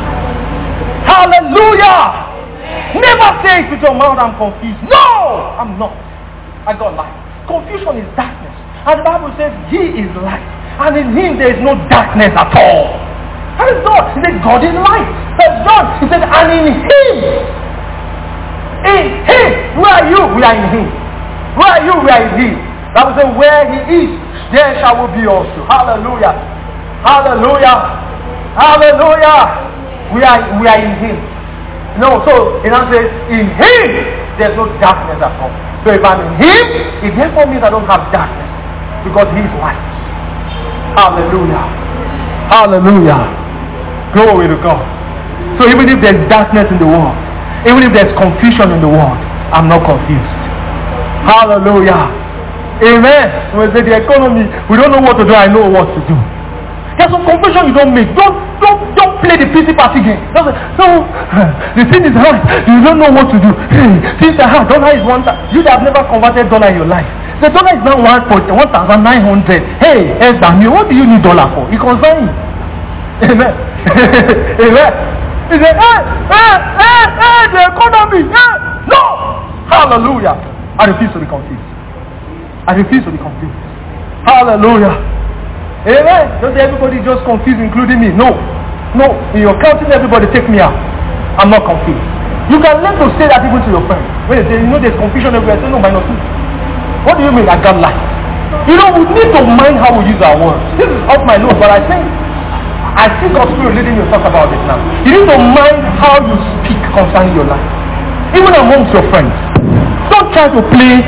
Hallelujah. Never say it with your mouth, I'm confused. No, I'm not. I got light. Confusion is darkness. And the Bible says He is light. And in Him there is no darkness at all. That is God. He said God is light. That's John. He said, and in Him. In Him. Where are you? We are in Him. Where are you? We are in Him. That will say where He is, there shall we be also. Hallelujah. Hallelujah. Hallelujah. We are in Him. No, so it now says in Him there's no darkness at all. So if I'm in Him, it therefore means I don't have darkness. Because He is light. Hallelujah. Hallelujah. Glory to God. So even if there's darkness in the world, even if there's confusion in the world, I'm not confused. Hallelujah. Amen. When we say the economy, we don't know what to do, I know what to do. There's some confusion you don't make. Don't play the pity party game. Don't say, no, the thing is hard. You don't know what to do. Things are hard. Dollar is one. You have never converted dollar in your life. The dollar is now 1,900. Hey, Ezra, what do you need dollar for? It concerns you. Amen. Amen. He said, the economy. No. Hallelujah. I refuse to be confused. I refuse to be confused. Hallelujah. Amen. Don't say everybody just confused, including me. No. In your counting, everybody take me out. I'm not confused. You can learn to say that even to your friends. When they say, there's confusion everywhere, say, no, minus 2. What do you mean I got light? We need to mind how we use our words. This is off my notes, but I see God's Spirit leading you to talk about it now. You need to mind how you speak concerning your life. Even amongst your friends. Don't try to play,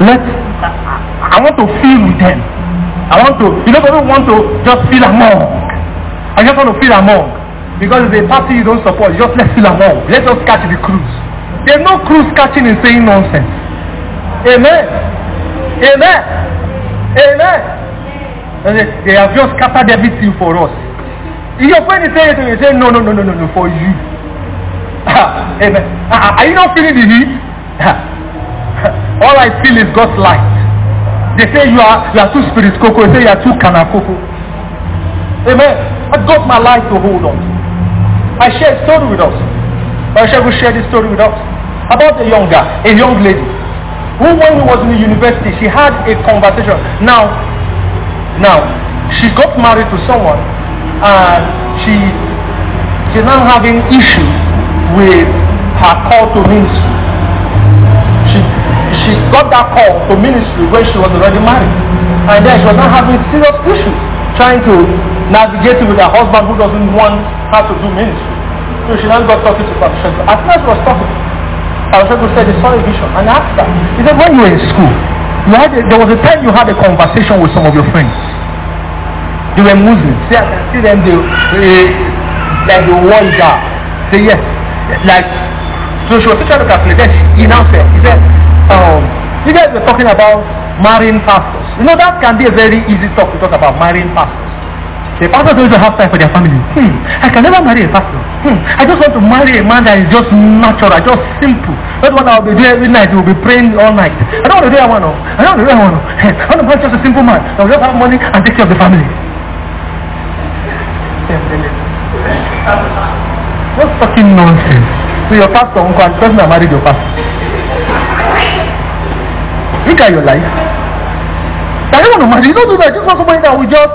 I want to feel with them. I don't want to just feel among. I just want to feel among. Because it's a party you don't support, just let's feel among. Let us catch the cruise. There's no cruise catching and saying nonsense. Amen. Amen. Amen. They have just scattered everything for us. If your friend is saying it to you, say no, for you. Amen. Are you not feeling the heat? All I feel is God's light. They say you are too spirit cocoa. They say you are too kana cocoa. Amen. I got my life to hold on. I shared a story with us. I will share this story with us about a young lady who, when he was in the university, she had a conversation. Now, she got married to someone, and she's now having issues with her call to ministry. She got that call to ministry when she was already married, and then she was now having serious issues trying to navigate with her husband who doesn't want her to do ministry. So she now got talking to Pastor Shego. As soon as she was talking, Pastor Shego said he saw a vision and asked her. He said, when you were in school, there was a time you had a conversation with some of your friends. They were Muslims. See, I can see them, like they wore hijab. Say yes. So she was trying to calculate. Then he now said, you guys were talking about marrying pastors. That can be a very easy talk to talk about marrying pastors. The pastor doesn't have time for their family. I can never marry a pastor. I just want to marry a man that is just natural, just simple. Not one I will be doing every night, he will be praying all night. I don't want to do that one. I don't want to do that one. I want to marry just a simple man that will just have money and take care of the family. Just fucking nonsense. So your pastor, uncle, and the person that married your pastor. Look at your life. I don't want to marry. You don't do that. Just want somebody that we just.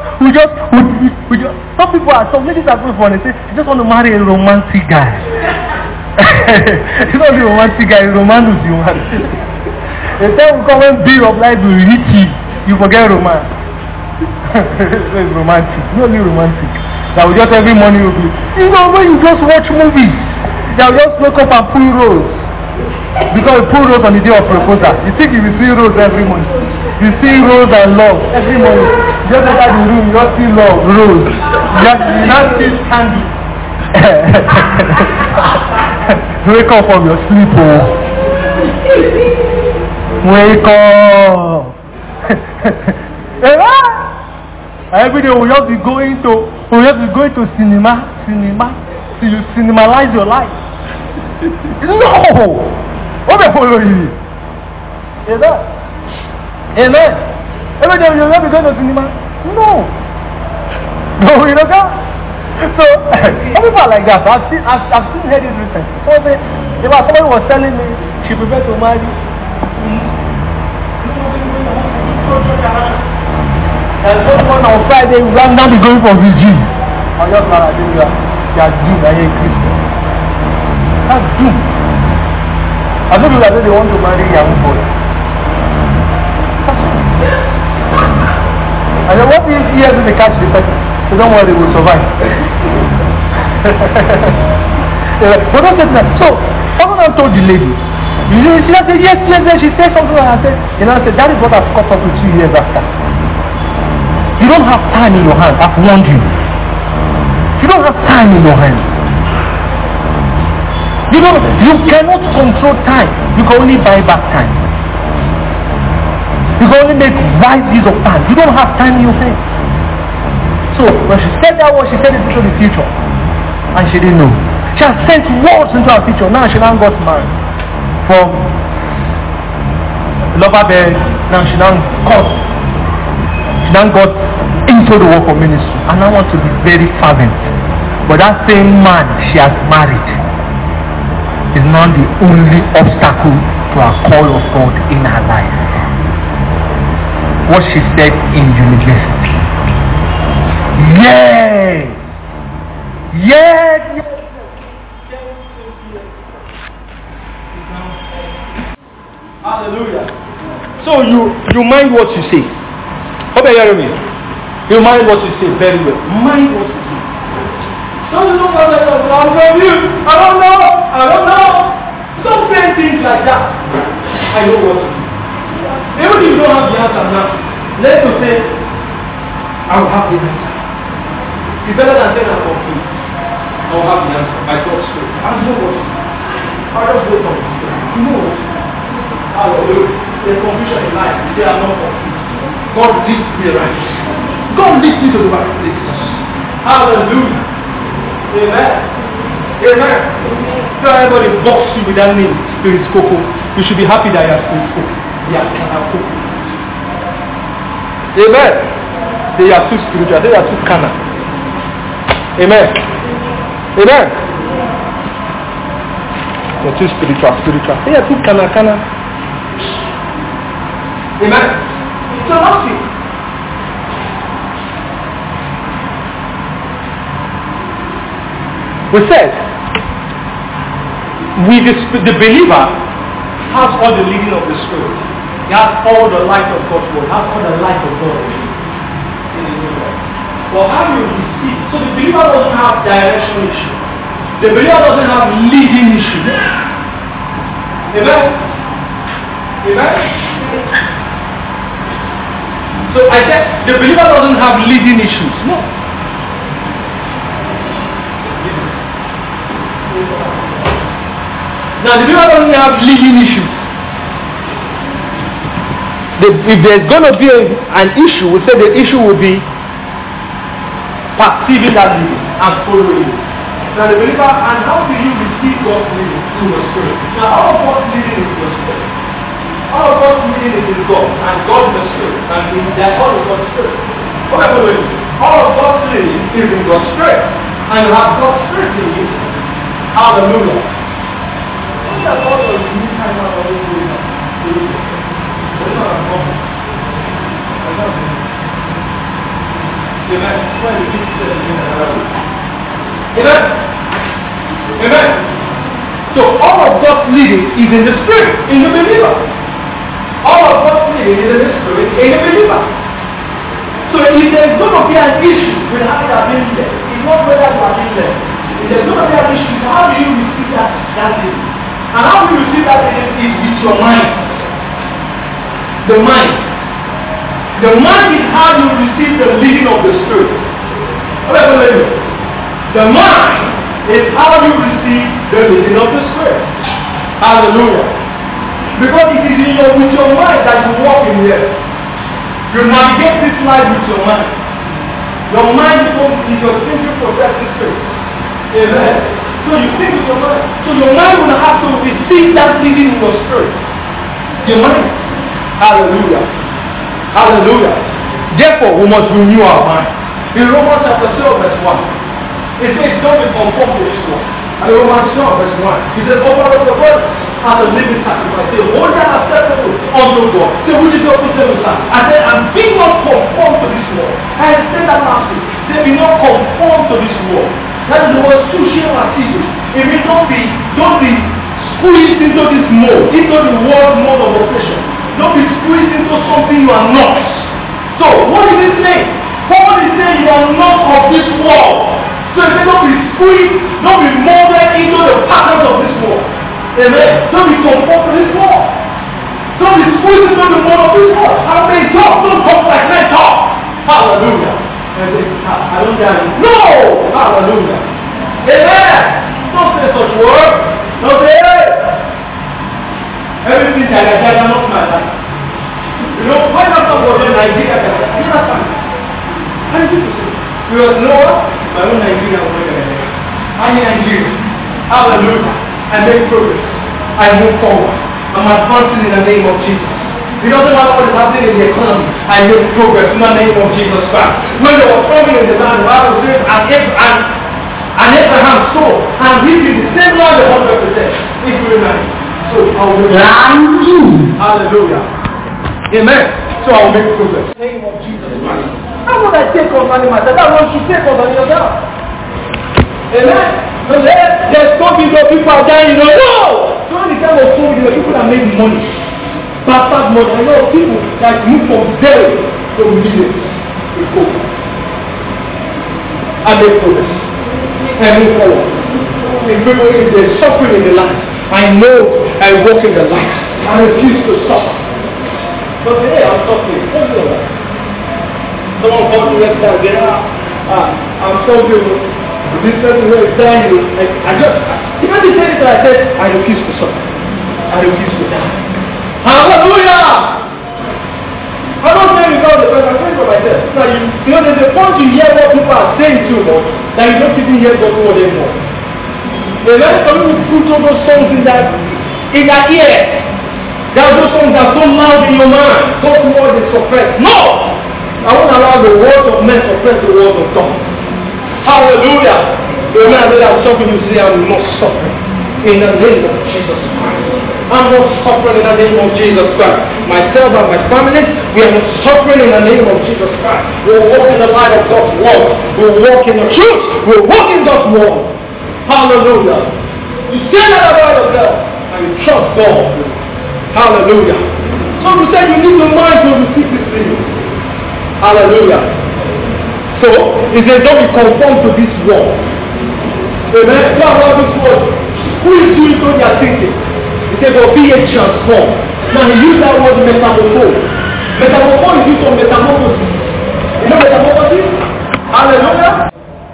Some ladies are good for it. They say, you just want to marry a romantic guy. It's not a romantic guy. It's romantic you marry. The time will come when bill of life will hit you. You forget romance. It's romantic. Not only romantic. That will just every morning will be. When you just watch movies, they will just wake up and pull rose. Because you pull rose on the day of proposal. You think you will see rose every morning. You see rose and love every morning. You just enter the room, you just see love, rose. You not see candle. Wake up from your sleep, Wake up. Every day we just be going to cinema. So you cinemalize your life. No! What the follow you? Is that? Amen. Every day you're not going to cinema? No. No, you know that? So, some people are like that. I've seen heard it recently. Somebody was telling me she prepared to marry. And someone on Friday will now be going for vigil. I just know that you are doomed. I hate Christian. That's doomed. I know people that they want to marry young boy. And then what if he has to catch the person? So don't worry, we'll survive. But don't say that. So, someone told the lady. She said, yes. She said something like that. I said, that is what I've caught up with 2 years after. You don't have time in your hand. I've warned you. You don't have time in your hand. You cannot control time. You can only buy back time. You can only make right use of time. You don't have time in your hand. So when she said that word, she said it into the future. And she didn't know. She has sent words into her future. Now she now got married. From lover bed, now she now got into the work of ministry. And I want to be very fervent. But that same man she has married is not the only obstacle to our call of God in her life. What she said in university. Yes. Hallelujah. So you mind what you say. Hope you hear me. You mind what you say very well. Mind what you say. Don't look at them. I love you. I don't know. Don't say things like that. I know what to do. Even if you don't have the answer now, let us say, I will have the answer. It's better than saying I'm confused. I will have the answer by God's spirit. I know what to do. I just wait on you. You know what to do. Hallelujah. There's confusion in life. They are not confused. God leads me right. God leads me to the right place. Hallelujah. Amen. Amen. So everybody box you with that name, Spirit Coco. You should be happy that you are Spirit Coco. They are Coco. Amen. They are too spiritual. They are too carnal. Amen. Amen. They are too spiritual. They are too carnal. Amen. So last week, we said the believer has all the leading of the Spirit. He has all the light of God's word. Has all the light of God in his word. But how do you receive? So the believer doesn't have direction issue. The believer doesn't have leading issue. Amen. Amen. So I said the believer doesn't have leading issues. No. Now the believer doesn't have leading issues. If there's going to be an issue, we say the issue will be perceiving that leading and following it. Now the believer, and how do you receive God's leading? Through the Spirit. Now all of God's leading is the Spirit. All of God's leading is in God, and God is the Spirit, and in that all of God's Spirit. All of God's leading is in God's Spirit, and you have God's Spirit in you. Hallelujah. That's all the new kind of Amen. So all of God's leading is in the Spirit, in the believer. All of God's leading is in the Spirit, in the believer. So if there's going to be an issue with how you are being led, it's not whether you are being led. If there's going to be an issue, how do you receive that leading? And how do you receive that leading is with your mind. The mind. The mind is how you receive the leading of the Spirit. The mind is how you receive the leading of the Spirit. Hallelujah. Because it is with your mind that you walk in here. You navigate this life with your mind. Your mind is your thinking processing spirit. Amen. So you think with your mind. So your mind will have to receive that leading in your spirit. Your mind. Hallelujah. Hallelujah. Therefore, we must renew our mind. In Romans chapter 12 verse 1, it says, don't be conformed to this world. And in Romans 12 verse 1, it says, offer up the body as a living sacrifice. Say, holy and acceptable unto God. Say, which is your reasonable service. I said, and be not conformed to this world. I said that last week. Say, be not conformed to this world. That is the word sushi and activity. It means don't be squeezed into this mode, into the world mode of operation. Don't be squeezed into something you are not. So, what is it saying? Paul is saying you are not of this world. So he said don't be squeezed, don't be molded into the patterns of this world. Amen. Don't be conformed to this world. Don't be squeezed into the mold of this world. How they talk, don't talk like men talk. Hallelujah. I don't get it. No! Hallelujah. Amen. Don't say such words. Don't say it. Everything that I said, I'm not my life. You know, when I'm talking about Nigeria, I understand. I need to say. Because Noah, my own Nigeria, I'm in Nigeria. Hallelujah. I make progress. I move forward. I'm advancing in the name of Jesus. It doesn't matter what is happening in the economy. I make progress in the name of Jesus Christ. When they were coming in the land, the Bible says, and Abraham saw, and he did the same land 100%. If you remember. So I will make progress. Hallelujah. Amen. So I will make progress. In the name of Jesus Christ. That's what I take concerning myself. That's what you take concerning yourself. Amen. So there's talking to people are dying, you know, no! So when the guy time of COVID, there were people that made money. Bastard money. I know people that move from zero to millions with COVID. And they progress. And move forward. If people if they're suffering in the life, I know I walk in the light. I refuse to suffer. But today I'm suffering. What's going on? Someone called me yesterday and said, I'm suffering. This person who is dying. If I did say that, I said, I refuse to suffer. I refuse to die. Hallelujah! I'm not saying because the person, I'm saying for myself. Now you know, there's a point you hear what people are saying too much that you don't even hear God's word anymore. The last time you put all those songs in that ear, there are those songs that are so loud in your mind. God's word is suppressed. No! I won't allow the words of men suppress the word of God. Hallelujah! The man that I'm talking to say, I'm not suffering in the name of Jesus Christ. I'm not suffering in the name of Jesus Christ. Myself and my family, we are not suffering in the name of Jesus Christ. We'll walk in the light of God's word. We'll walk in the truth. We'll walk in God's word. Hallelujah. You say that about yourself and you trust God. Hallelujah. So we said you need the mind to receive this thing. Hallelujah. So, he says, don't be conformed to this world. Amen. Don't allow this world. Who is doing so they are thinking? He said, but be a transformed. Now he used that word metamorphose. Metamorphose is used for metamorphosis. You know metamorphosis? Hallelujah.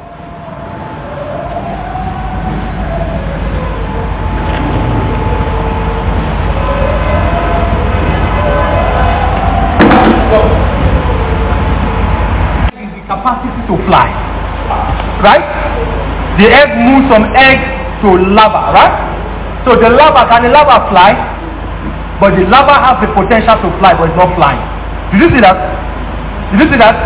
Capacity to fly, right? The egg moves from egg to larva, right? So the larva, can the larva fly? But the larva has the potential to fly, but it's not flying. Did you see that? Did you see that?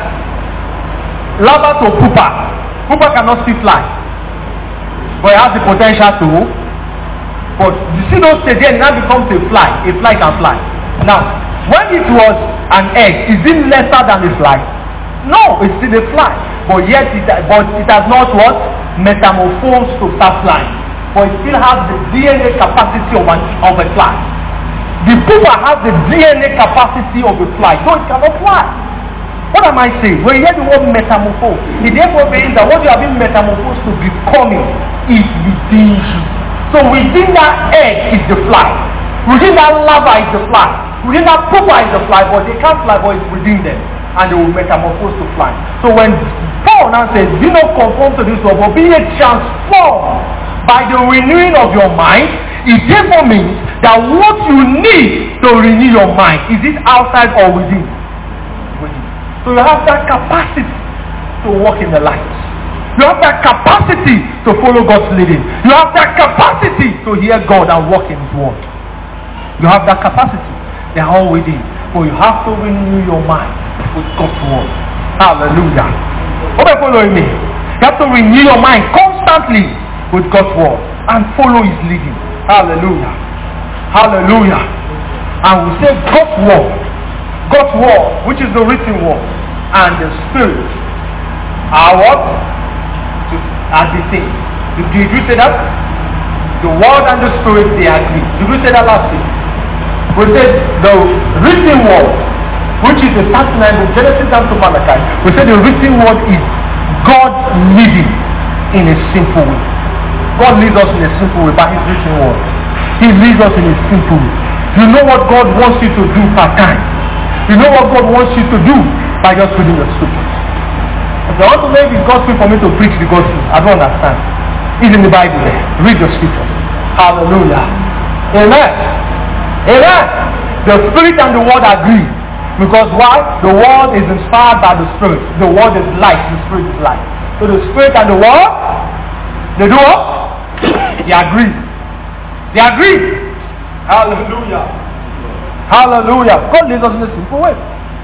Larva to pupa. Pupa cannot still fly, but it has the potential to. But you see those stages, it now becomes a fly. A fly can fly. Now, when it was an egg, is it lesser than a fly? No, it's still a fly, but yet it has not what? Metamorphosed to start flying. But it still has the DNA capacity of a fly. The pupa has the DNA capacity of a fly, so it cannot fly. What am I saying? When you hear the word metamorphose, it therefore means that what you have been metamorphosed to becoming is within you. So within that egg is the fly. Within that larva is the fly. Within that pupa is the fly, but they can't fly, but it's within them. And they will metamorphose to fly. So when Paul now says, do not conform to this world, but be transformed by the renewing of your mind, it therefore means that what you need to renew your mind, is it outside or within? Within. So you have that capacity to walk in the light. You have that capacity to follow God's leading. You have that capacity to hear God and walk in His word. You have that capacity. They are all within. But you have to renew your mind with God's word. Hallelujah. Hope you're following me. You have to renew your mind constantly with God's word and follow His leading. Hallelujah. Hallelujah. And we say God's word, which is the written word, and the Spirit are what? Are the same. Did you say that? The word and the Spirit, they agree. Did we say that last week? We said the written word, which is the 39 book, Genesis down to Malachi. We said the written word is God leading in a simple way. God leads us in a simple way by His written word. He leads us in a simple way. You know what God wants you to do per time. You know what God wants you to do by just reading the scriptures. If I want to know if it's God's will for me to preach the gospel, I don't understand. It's in the Bible there. Read the scriptures. Hallelujah. Amen. Amen. The Spirit and the Word agree. Because why? The Word is inspired by the Spirit. The Word is light. The Spirit is light. So the Spirit and the Word, they do what? They agree. They agree. Hallelujah. Hallelujah. God leads us in a simple way.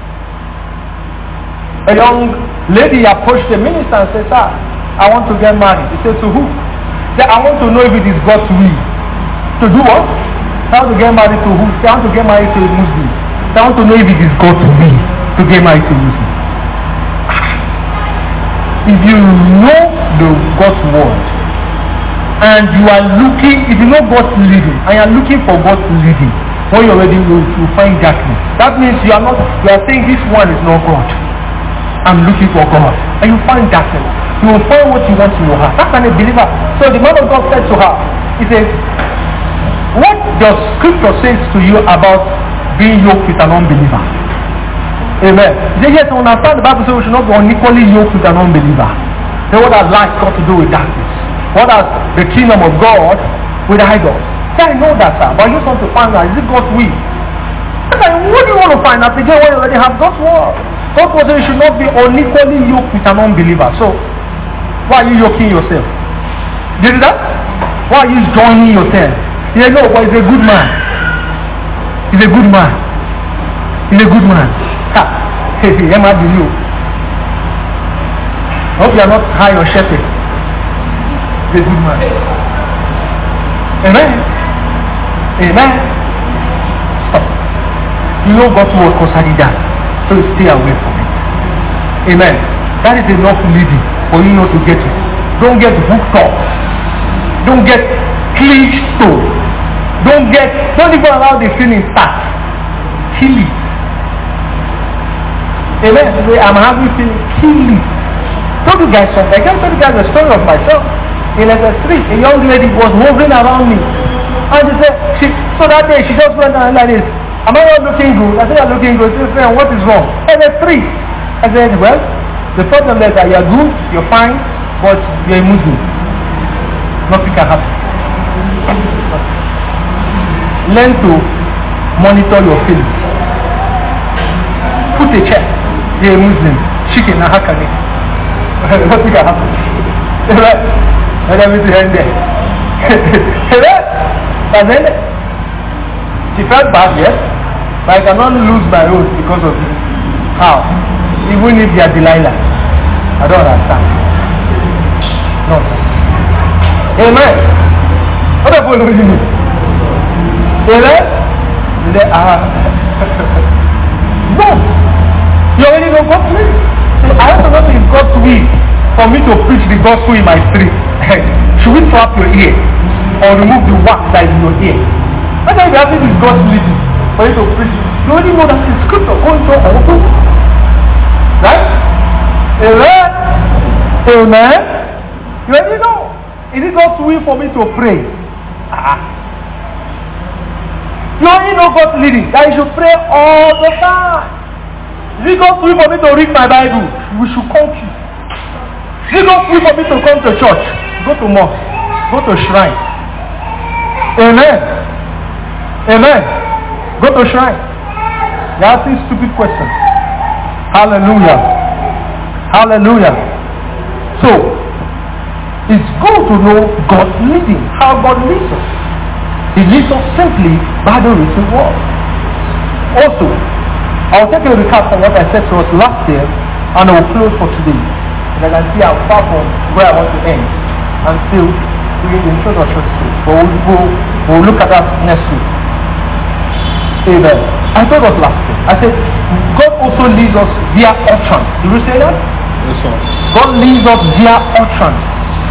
A young lady approached the minister and said, sir, I want to get married. He said, to who? He said, I want to know if it is God's will. To do what? I want to get married to who? I want to get married to a Muslim. I want to know if it is God's will to get married to a Muslim. If you know the God's word, and you are looking, if you know God's leading, and you are looking for God's leading, when you already know it, you find darkness. That means you are saying this one is not God. I'm looking for God. And you find darkness. You will find what you want in your heart. That's an believer. So the man of God said to her, he says, what does scripture say to you about being yoked with an unbeliever? Amen. He said, yes, to understand the Bible says we should not be unequally yoked with an unbeliever. Then what has light got to do with darkness? What has the kingdom of God with idols? I know that, sir, but I just want to find out, is it God's will? What do you want to find out again when you already have God's word? God's word says you should not be unequally yoked with an unbeliever. So, why are you yoking yourself? Did you do that? Why are you joining yourself? You say, no, but he's a good man. He's a good man. He's a good man. Hey, Emma, do you? I hope you are not high or shepherd. He's a good man. Amen. Amen. Stop. You know God's word concerning that. So stay away from it. Amen. That is enough leading for you not to get it. Don't get hooked up. Don't get clinged to. Don't even allow the feeling start. Kill it. Amen. I'm having feeling. Kill it. Told you guys something. I can tell you guys a story of myself. In SS3, a young lady was hovering around me. And she said, so that day she just went down like this. Am I not looking good? I said, I'm looking good. She said, what is wrong? SS3. I said, well, the problem is that you're good, you're fine, but you're a Muslim. Nothing can happen. Learn to monitor your feelings. Put a check. You're a Muslim. Chicken, Nahakane. Nothing can happen. Right? And everything end there. But then she felt bad, yes, but I cannot lose my own because of this. How? Even if you are Delilah. I don't understand. No. Amen. What are you doing? Amen? No. You already know God's will. I also know if God's will for me to preach the gospel in my street. Should we slap your ear or remove the wax that is in your ear? That's why we have this God's leading for you to preach. You already know that the scripture going to open. Right? Amen. Amen. You already know. Is it God's will for me to pray? You already know God's leading that you should pray all the time. Is it God's will for me to read my Bible? We should count you. Is it God's will for me to come to church? Go to mosque. Go to shrine. Amen. Amen. Go to shrine. You're asking stupid questions. Hallelujah. Hallelujah. So, it's good to know God's leading. How God leads us. He leads us simply by the written word. Also, I'll take a recap from what I said to us last year, and I will close for today. And I can see how far from where I want to end. And still doing the introduction stage. But we'll look at that next week. Amen. I told us last week. I said, God also leads us via utterance. Did you say that? Yes, sir. God leads us via utterance.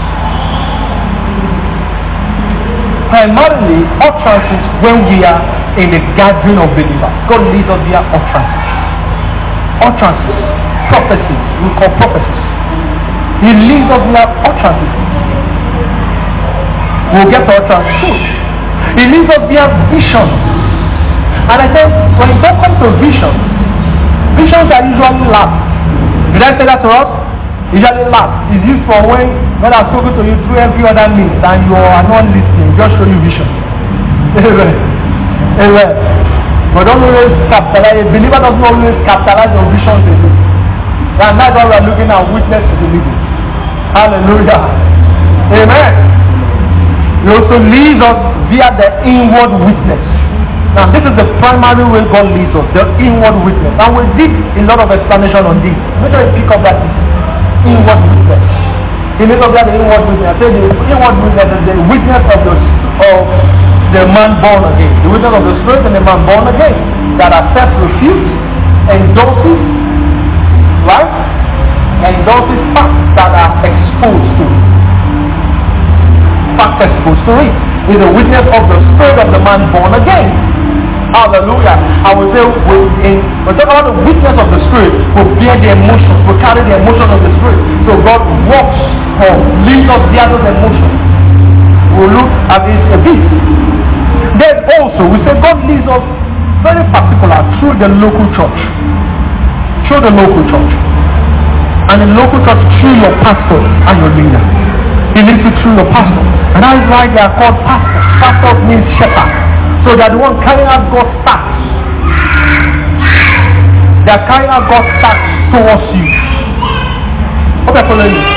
Primarily, utterance is when we are in the gathering of believers. God leads us via utterance. Utterances. Prophecies. We call prophecies. He leads us via utterances. We'll get to utterance soon. He leads us via visions. And I said, when it comes to visions are usually last. Did I say that to us? Usually last. It's used for when God has spoken to you through every other means and you are not listening, just show you vision. Amen. Amen. But don't always capitalize. A believer doesn't always capitalize on visions. And that's why we are looking at witness to the living. Hallelujah. Amen. He also leads us via the inward witness. Now this is the primary way God leads us, the inward witness. And we did a lot of explanation on this. Make sure you pick up that inward witness. He makes up that the inward witness. I say the inward witness is the witness of the man born again. The witness of the spirit and the man born again. That accepts, refutes, endorses, right? Endorses facts that are exposed to. fact exposed to it. It's the witness of the spirit of the man born again. Hallelujah. I will say we talk about the witness of the spirit. We bear the emotions. We carry the emotion of the spirit. So God walks or leads us via those emotions. We'll look at this a bit. Then also we say God leads us very particular through the local church. Through the local church. And in local church through your pastor and your leader. He leads you through your pastor. And that is why they are called pastors. Pastors means shepherd. So they are the one carrying out God's task. They are carrying out God's task towards you. Okay, following you.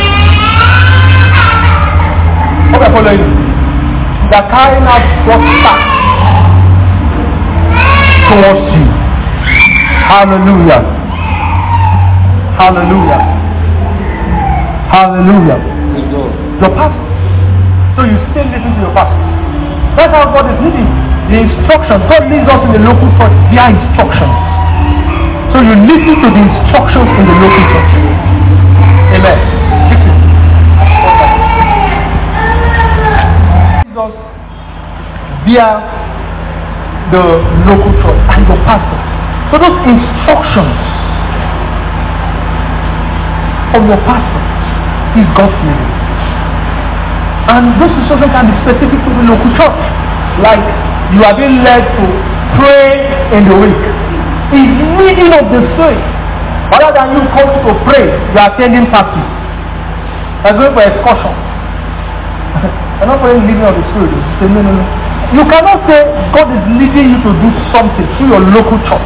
Okay, following you. They are carrying out God's task towards you. Hallelujah. Hallelujah. Hallelujah. Your pastor. So you still listen to your pastor. That's how God is leading. The instructions. God leads us in the local church via instructions. So you listen to the instructions in the local church. Amen. Listen. Leads us via the local church and the pastor. So those instructions of your pastor is God's leading. And those instructions can be specific to the local church. Like you are being led to pray in the week. It's leading of the spirit. Rather than you come to pray, you are attending parties. You're going for excursion. You're not praying leading of the spirit. Say, no. You cannot say God is leading you to do something through your local church.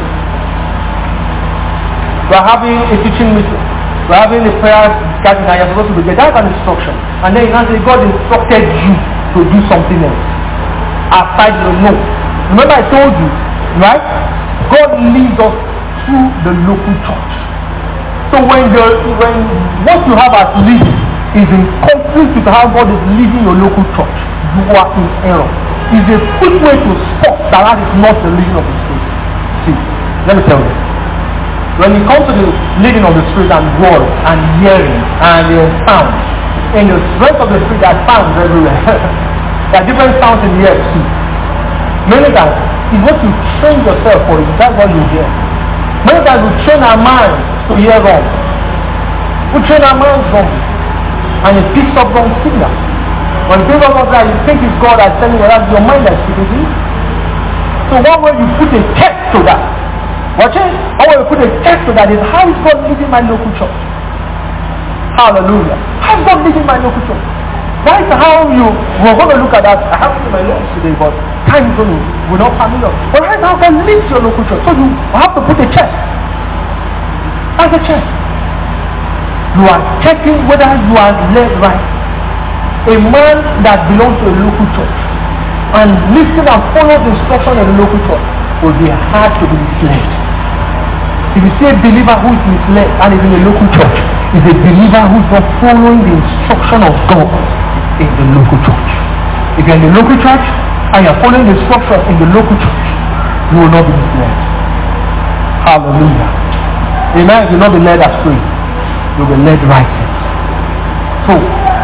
We are having a teaching meeting. We are having a prayer gathering and you're supposed to be there. That's an instruction. And then you can say God instructed you to do something else. Aside the no. Remember I told you, right? God leads us through the local church. So when what you have as leading is in conflict with how God is leading your local church, you are in error. It's a quick way to stop that is not the leading of the Spirit. See, let me tell you. When it comes to the leading of the Spirit and word and hearing and sound, in the rest of the Spirit there are sounds everywhere. There are different sounds in the ear too. Many times, it's what you train yourself for it. That's what you hear. Many times we train our minds to hear wrong. We train our minds wrong. And it picks up wrong signal. When people go there, you think it's God that's telling you that's your mind that's speaking to you. So one way you put a test to that. Watch it. One way you put a test to that is how is God leading my local church? Hallelujah. How is God leading my local church? That is how we're going to look at that. I have to do my notes today, but time is going to, we're not familiar. But right now, God leads your local church. So you have to put a check. As a check. You are checking whether you are led right. A man that belongs to a local church and listen and follow the instruction of the local church will be hard to be misled. If you see a believer who is misled and is in a local church, is a believer who is not following the instruction of God in the local church. If you are in the local church and you are following the instruction in the local church, you will not be misled. Hallelujah. Amen. You will not be led astray. You will be led right. So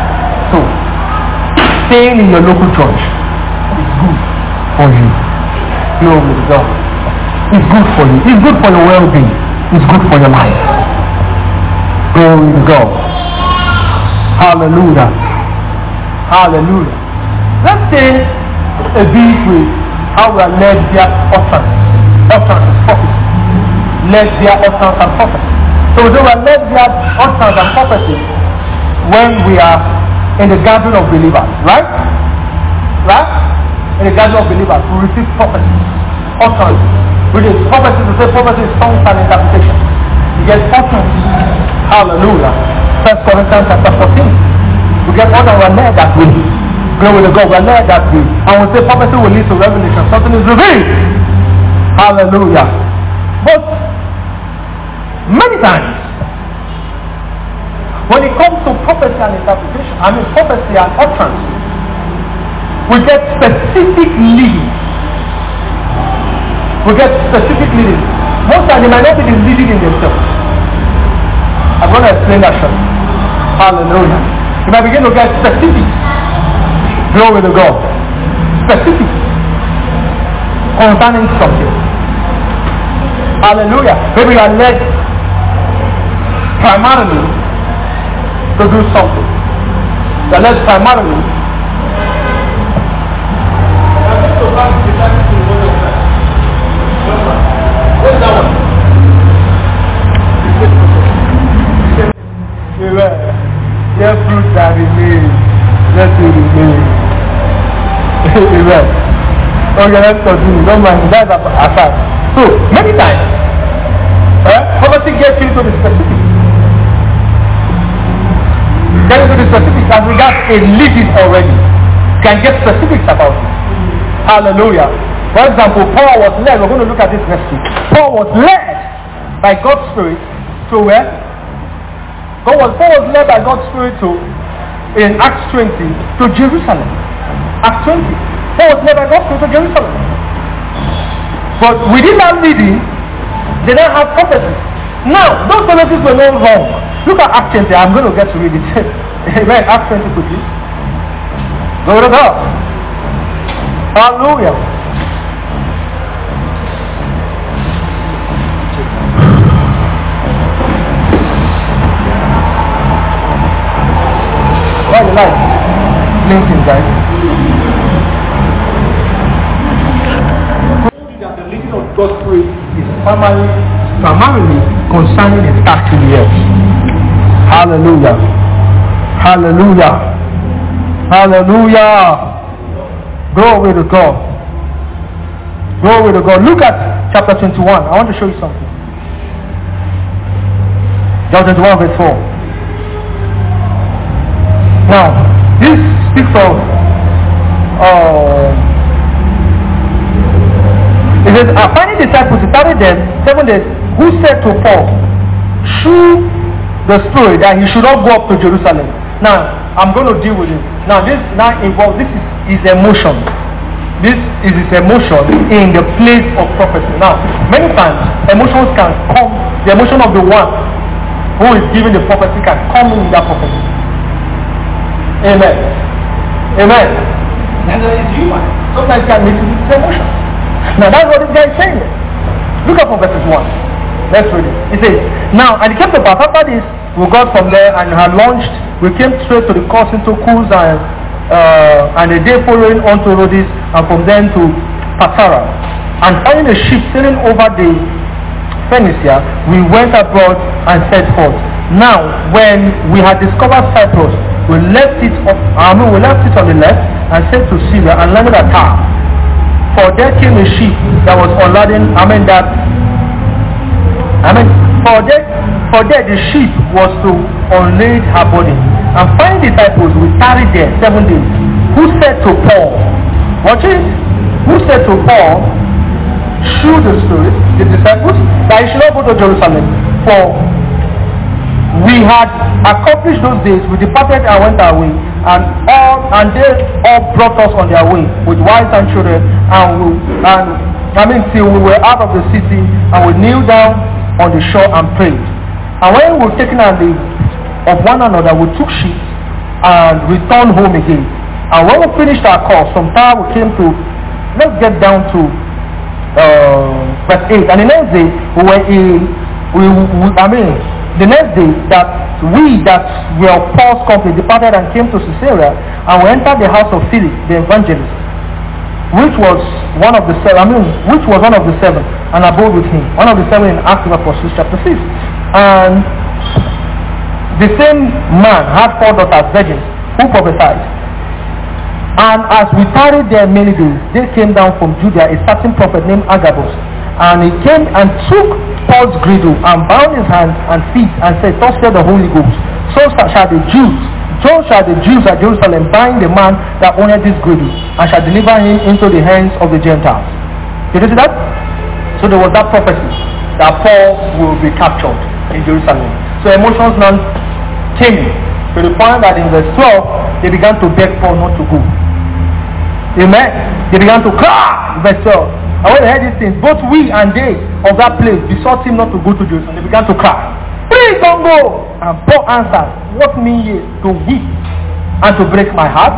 staying in your local church is good for you. Glory to God. It's good for you. It's good for your well-being. It's good for your life. Glory to God. Hallelujah. Hallelujah. Let's say a bit with how we are led via utterance. Utterance is prophecy. Led via utterance and prophecy. So we are led via utterance and prophecy when we are in the gathering of believers, right? Right? In the gathering of believers, we receive prophecy. Utterance. Which is prophecy, to say prophecy is tongues and interpretation. You get utterance. Hallelujah. 1 Corinthians chapter 14. We get utterance, we're led that way. Glory to God, we're led that way. And we say prophecy will lead to revelation. Something is revealed. Hallelujah. But many times, when it comes to prophecy and interpretation, prophecy and utterance, we get specific leading. We get specific leading. Most times they might not be leading in themselves. I'm going to explain that shortly. Hallelujah. You might begin to get specific. Glory to God. Specific. Concerning something. Hallelujah. Maybe you are led primarily to do something. You are led primarily. What's that one? Let fruit that remain. Let it remain. Amen. Okay, let's continue. Don't mind. That's aside. So, many times, poverty gets you to the specific. Get into the specifics as regards a living already. Can get specifics about it. Hallelujah. For example, Paul was led. We're going to look at this next week. Paul was led by God's Spirit to where? Paul was led by God's Spirit to, in Acts 20, to Jerusalem. Acts 20. Paul was led by God's Spirit to Jerusalem. But within that leading, they didn't have prophecies. Now, those prophecies were not wrong. Look at Acts 20. I'm going to get to read it. Amen. Acts 20 quickly. Glory to God. Hallelujah. Why you like blinking, guys? That the leading of God's Spirit is primarily concerning His task in the earth. Hallelujah. Hallelujah. Hallelujah. Glory to God. Glory to God. Look at chapter 21. I want to show you something. Chapter 21 verse 4. Now, this speaks of it says, finding disciples, he started them 7 days, who said to Paul, through the Spirit, that he should not go up to Jerusalem. Now, I'm going to deal with it. Now, this now involves, this is emotion. This is his emotion in the place of prophecy. Now, many times, emotions can come, the emotion of the one who is giving the prophecy can come in that prophecy. Amen. Amen. And it's human. Sometimes it can make you emotion. Now that's what this guy is saying. Look up from verses 1. Let's read it. It says, now, and it came to pass after this, we got from there and had launched, we came straight to the coast into Kuz and the day following on to Rhodes, and from then to Patara. And finding a ship sailing over the Phoenicia, we went abroad and set forth. Now, when we had discovered Cyprus, we left it on the left and sailed to Syria and landed at Tyre. For there came a ship that was unladen. For there the ship was to unlade her burden. And 5 disciples we tarried there 7 days. Who said to Paul, watch it, who said to Paul, through the Spirit, the disciples, that he should not go to Jerusalem. For we had accomplished those days, we departed and went our way, and they all brought us on their way with wives and children, till we were out of the city, and we kneeled down on the shore and prayed. And when we were taken our leave of one another, we took ships and returned home again. And when we finished our course, from Tyre we came to, let's get down to verse 8. And the next day the next day that were Paul's company departed and came to Caesarea, and we entered the house of Philip the evangelist, which was one of the seven, and abode with him. One of the 7 in Acts of Apostles chapter 6. And the same man had 4 daughters, virgins, who prophesied. And as we tarried there many days, there came down from Judea a certain prophet named Agabus. And he came and took Paul's girdle and bound his hands and feet and said, thus said the Holy Ghost, so shall the Jews at Jerusalem bind the man that owned this girdle, and shall deliver him into the hands of the Gentiles. Did you see that? So there was that prophecy that Paul will be captured in Jerusalem. So emotions now came to the point that in verse 12 they began to beg Paul not to go. Amen. They began to cry. Verse 12. And when they heard these things, both we and they of that place besought him not to go to Jerusalem. They began to cry, please don't go. And Paul answered, what mean ye to weep and to break my heart?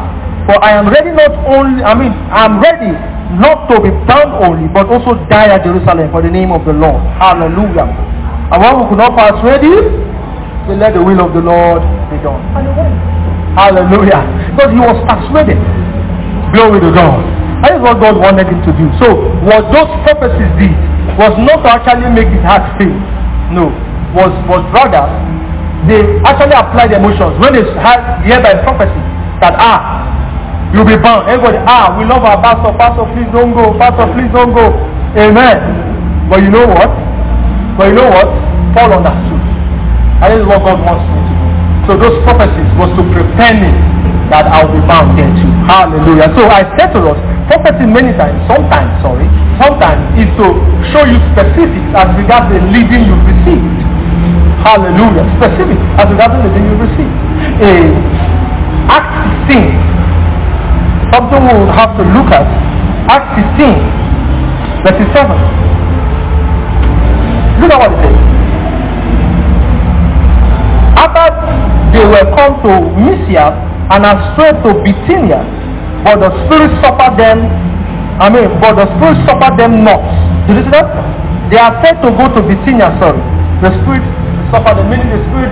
For I am ready I'm ready not to be bound only, but also die at Jerusalem for the name of the Lord. Hallelujah. And one who could not pass ready, they let the will of the Lord be done. And he went. Hallelujah. Because he was persuaded. Glory to God. That is what God wanted him to do. So what those prophecies did was not to actually make his heart fail. No. Was rather, they actually applied emotions. When they hear by prophecy that you'll be bound. Everybody, we love our pastor. Pastor, please don't go. Pastor, please don't go. Amen. But you know what? Paul understood. And this is what God wants me to do. So those prophecies was to prepare me that I'll be bound there too. Hallelujah. So I said to us, prophecy sometimes is to show you specifics as regards the leading you've received. Hallelujah. Specific as regards the leading you've received. Acts 16. Something we will have to look at. Acts 16, verse 7. Look at what it says. After they were come to Mysia and are straight to Bithynia, but the Spirit suffered them not. Did you see that? They are said to go to Bithynia, The Spirit suffered them, meaning the Spirit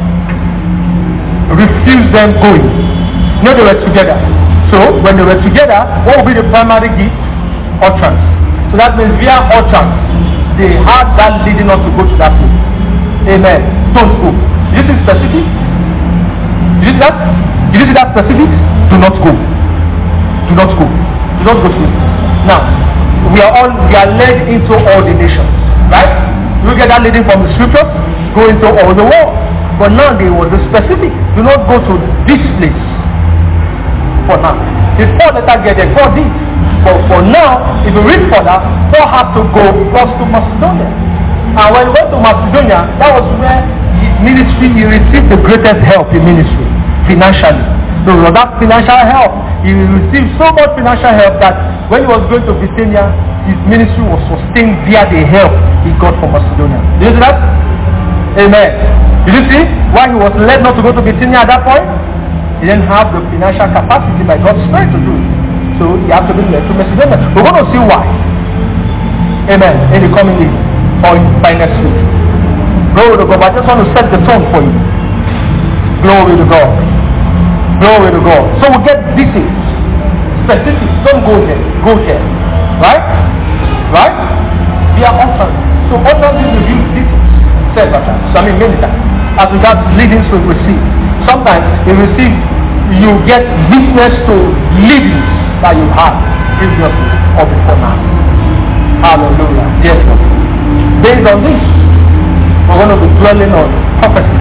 refused them going. No, they were together. So, when they were together, what would be the primary gift? Utterance. So that means via utterance, they had that leading us to go to that place. Amen. Don't go. Did you see specific? Did you see that? Did you see that specific? Do not go. Do not go. Do not go to it. Now, we are led into all the nations. Right? You get that leading from the scriptures, go into all the world. But now they were the specific. Do not go to this place. For now. If Paul later get there, Paul did. But for now, if you read further, Paul had to go first to Macedonia. And when he went to Macedonia, that was where his ministry, he received the greatest help in ministry, financially. So that financial help, he received so much financial help that when he was going to Bithynia, his ministry was sustained via the help he got from Macedonia. Did you see that? Amen. Did you see why he was led not to go to Bithynia at that point? He didn't have the financial capacity by God's Spirit to do it. So he had to be led to Macedonia. We're going to see why. Amen. In the coming week or by next week. Glory to God. I just want to set the tone for you. Glory to God. Glory to God. So we get details. Specifics. Don't go there. Go here. Right? Right? We are often. So often we review details. Several times. Many times. As regards leadings we receive. Sometimes we receive, you get witness to leadings that you had previously or before now. Hallelujah. Yes, Lord. Based on this, we're going to be dwelling on prophecy.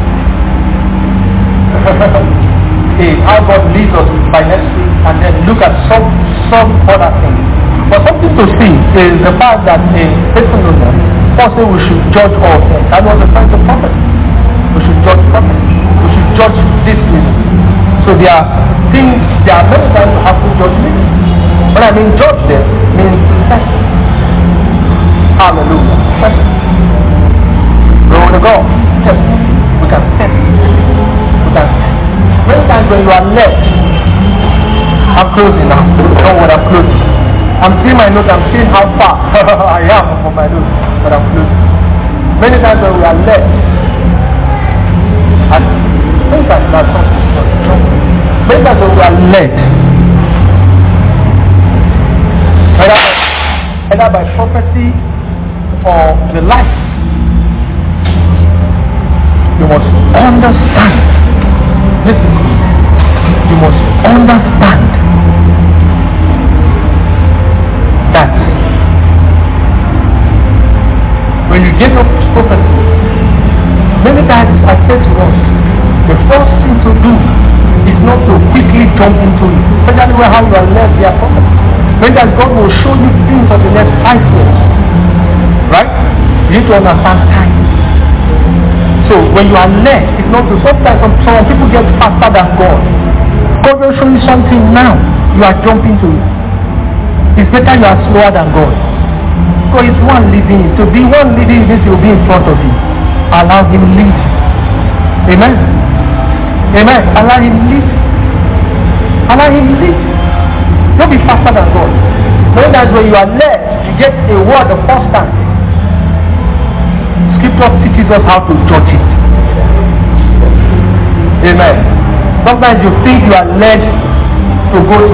How God leads us by next week, and then look at some other things. But something to see is the fact that in Thessalonians, Paul said we should judge all things. That was the point of prophecy. We should judge prophecy. We should judge this reason. So there are many times you have to judge me. When I mean judge them, means test. Hallelujah. Test. Glory to God. Test. We can test. We can test. Many times when you are led, I'm closing now. Don't worry, I'm closing. I'm seeing my notes, I'm seeing how far I am from my notes, but I'm closing. Many times when we are led, and many times we are led, either by prophecy or the light, you must understand. Listen, you must understand that when you get up prophecy, many times I say to us, the first thing to do is not to quickly jump into it. Especially how you are led via prophecy. Many times God will show you things of the next 5 years. Right? You need to understand time. So when you are led, it's not to sometimes some people get faster than God. God will show you something now. You are jumping to it. It's better you are slower than God. So it's one leading you. To be one leading you, he will be in front of you. Allow him lead. Amen. Amen. Allow him lead. Allow him to lead. Don't be faster than God. Knowing that when you are led, you get a word the first time. Scripture teaches us how to judge it. Amen. Sometimes you think you are led to go to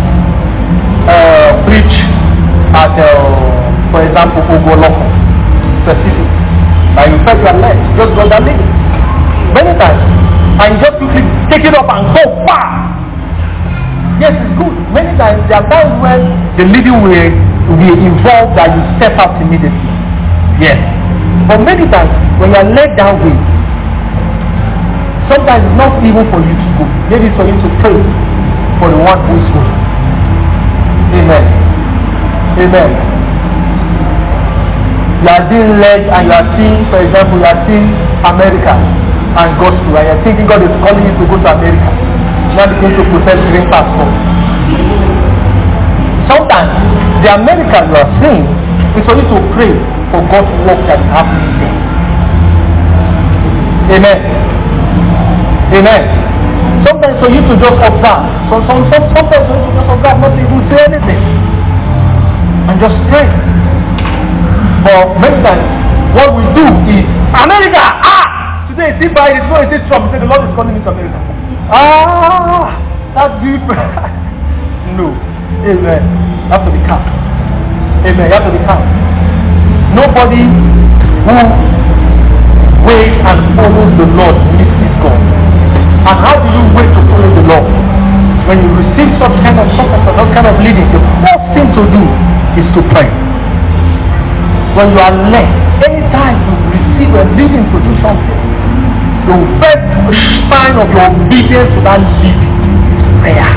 preach at, for example, Ogoloko, specific. And you felt you are led, just go that leading. Many times, and you just quickly take it up and go far. Yes, it's good. Many times, there are times when the leading will be involved that you step out immediately. Yes. But many times, when you are led that way, sometimes it's not even for you to go. Maybe it's for you to pray for the one who is going. Amen. Amen. You are being led and you are seeing, for example, you are seeing America and gospel, and you are thinking God is calling you to go to America. You are going to protect green passport. Sometimes the America you are seeing is for you to pray for God's work that is happening there. Amen. Amen. Sometimes for you to just observe. Sometimes for you to just observe, not even say anything. And just pray. But many times, what we do is, America! Today it's Biden, tomorrow it's Trump. Say the Lord is calling me to America. That's different. No. Amen. You have to be calm. Amen. You have to be calm. Nobody who waits and follows the Lord misses God. And how do you wait to follow the Lord? When you receive such kind of support, that kind of leading, the first thing to do is to pray. When you are led, anytime you receive a leading to do something, the first sign of your obedience to that leading is prayer.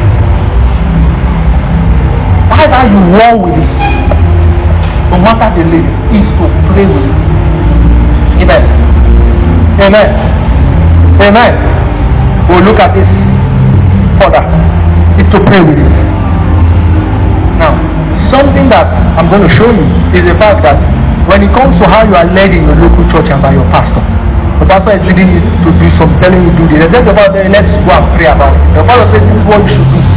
That's how you war with it. No matter the leading, is to pray with it. Amen. Amen. Amen. We'll look at this further. Is to pray with it. Now, something that I'm going to show you is the fact that when it comes to how you are led in your local church and by your pastor, the pastor is leading you to do something, telling you to do this. Let's go about it, let's go and pray about it. The pastor says this is what you should do.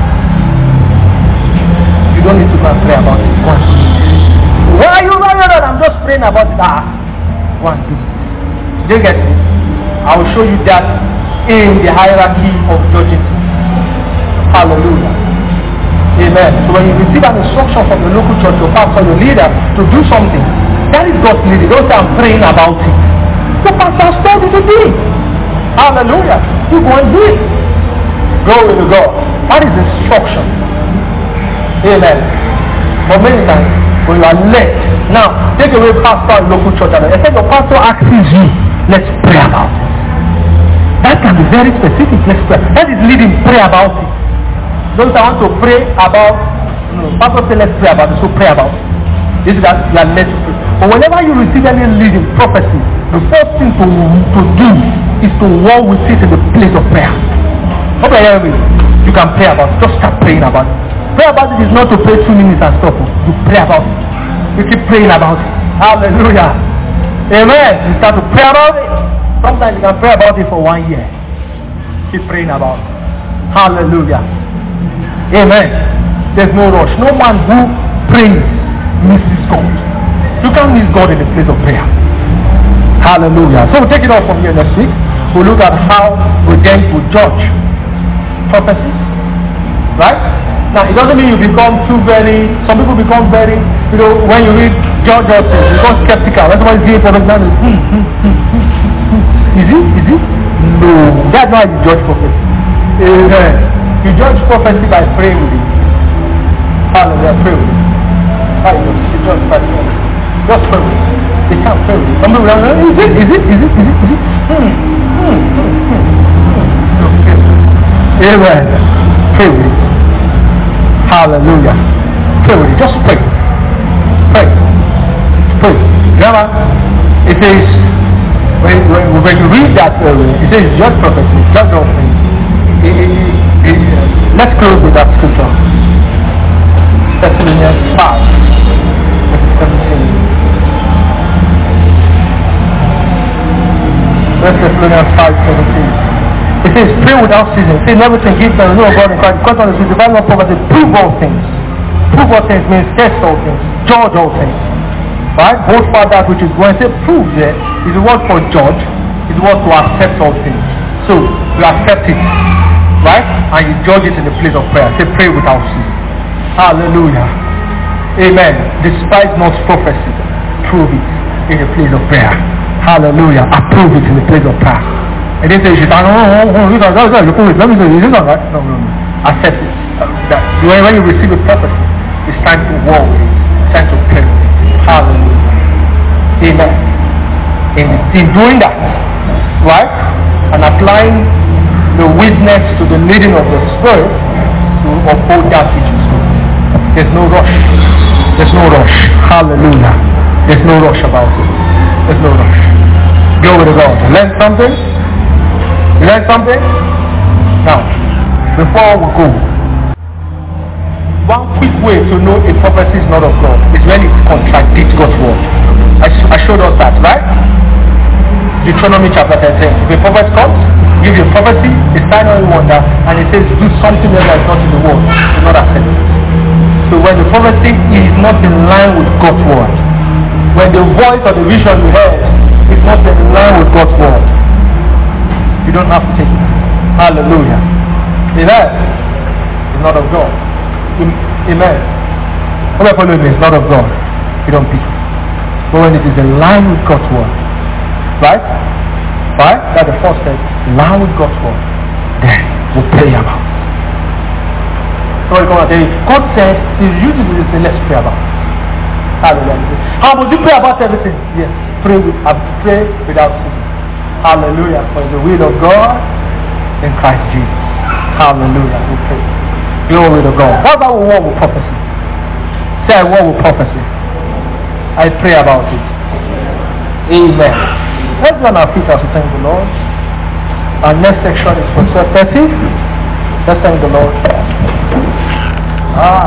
You don't need to go and pray about it. Go and do it. Why are you running on? I'm just praying about it. Go and do it. Do you get it? I will show you that in the hierarchy of judging. Hallelujah. Amen. So when you receive an instruction from the local church, your pastor, your leader, to do something, that is God's leading. Don't say I'm praying about it. The pastor has told you to do it. Hallelujah. You go and do it. Glory to God. That is instruction. Amen. But many times, when you are led, now take away pastor and local church. And if your pastor asks you, let's pray about it. That can be very specific. Let's pray. That is leading. Pray about it. Don't I want to pray about? No. Pastor say let's pray about it. So pray about it. This is that you are led to pray. But whenever you receive any leading prophecy, the first thing to do is to war with it in the place of prayer. Okay, you can pray about it. Just start praying about it. Pray about it is not to pray 2 minutes and stop. You pray about it. You keep praying about it. Hallelujah. Amen. You start to pray about it. Sometimes you can pray about it for 1 year. Keep praying about it. Hallelujah. Amen. There's no rush. No man who prays misses God. You can't miss God in the place of prayer. Hallelujah. So we'll take it off from here next week. We'll look at how we then will judge prophecies. Right? Now it doesn't mean you become some people become very, when you read John Justin, you become skeptical. That's why he's prophecy now. Is it? No. That's not how you judge prophecy. Amen. You judge prophecy by praying with it. Hallelujah, pray with it. Hallelujah, you judge by praying with it. Just pray with it. They can't pray with it. Some people are is it? Amen. Pray with it. Hallelujah. Pray with it. Just pray. Pray. Pray. Remember, it says, when you read that, it says judge prophecy, judge all things. Let's close with that scripture. Thessalonians 5, verse 17. Thessalonians 5:17. It says, pray without ceasing. It says, everything give the will of God in Christ. Because on the divine law prophecy, prove all things. Prove all things means test all things, judge all things. Right? Hold fast that which is when I say prove there, is the word for judge, is the word to accept all things. So you accept it, right? And you judge it in the place of prayer. Say pray without ceasing. Hallelujah. Amen. Despise not prophecy, prove it in the place of prayer. Hallelujah. Approve it in the place of prayer. And then say you should let me say this is all right. No. Accept it. When you receive a prophecy, it's time to war with it. It's time to pray with it. Hallelujah. Amen. In doing that, right, and applying the witness to the leading of the Spirit to uphold that which is good. There's no rush. There's no rush. Hallelujah. There's no rush about it. There's no rush. Glory to God. Learn something? You learn something? Now, before we go, one quick way to know a prophecy is not of God is when it contradicts God's word. I showed us that, right? Deuteronomy chapter 13. If a prophet comes, gives you a prophecy, a sign or a wonder, and it says do something that is not in the word, do not accept it. So when the prophecy is not in line with God's word, when the voice or the vision you heard is not in line with God's word, you don't have to take it. Hallelujah. Amen. It's not of God. Amen. What I follow me is not of God. You don't pick it. But when it is in line with God's word, right? Right? That's the first step. In line with God's word. Then we'll pray about it. So come and tell you, God says, He uses this, let's pray about it. Hallelujah. How about you pray about everything? Yes. Pray without ceasing. Hallelujah. For the will of God in Christ Jesus. Hallelujah. We pray. Glory to God. What about war with prophecy? Say war with prophecy. I pray about it. Amen. Let's go on our feet as we thank the Lord. Our next section is for 12:30. Let's thank the Lord.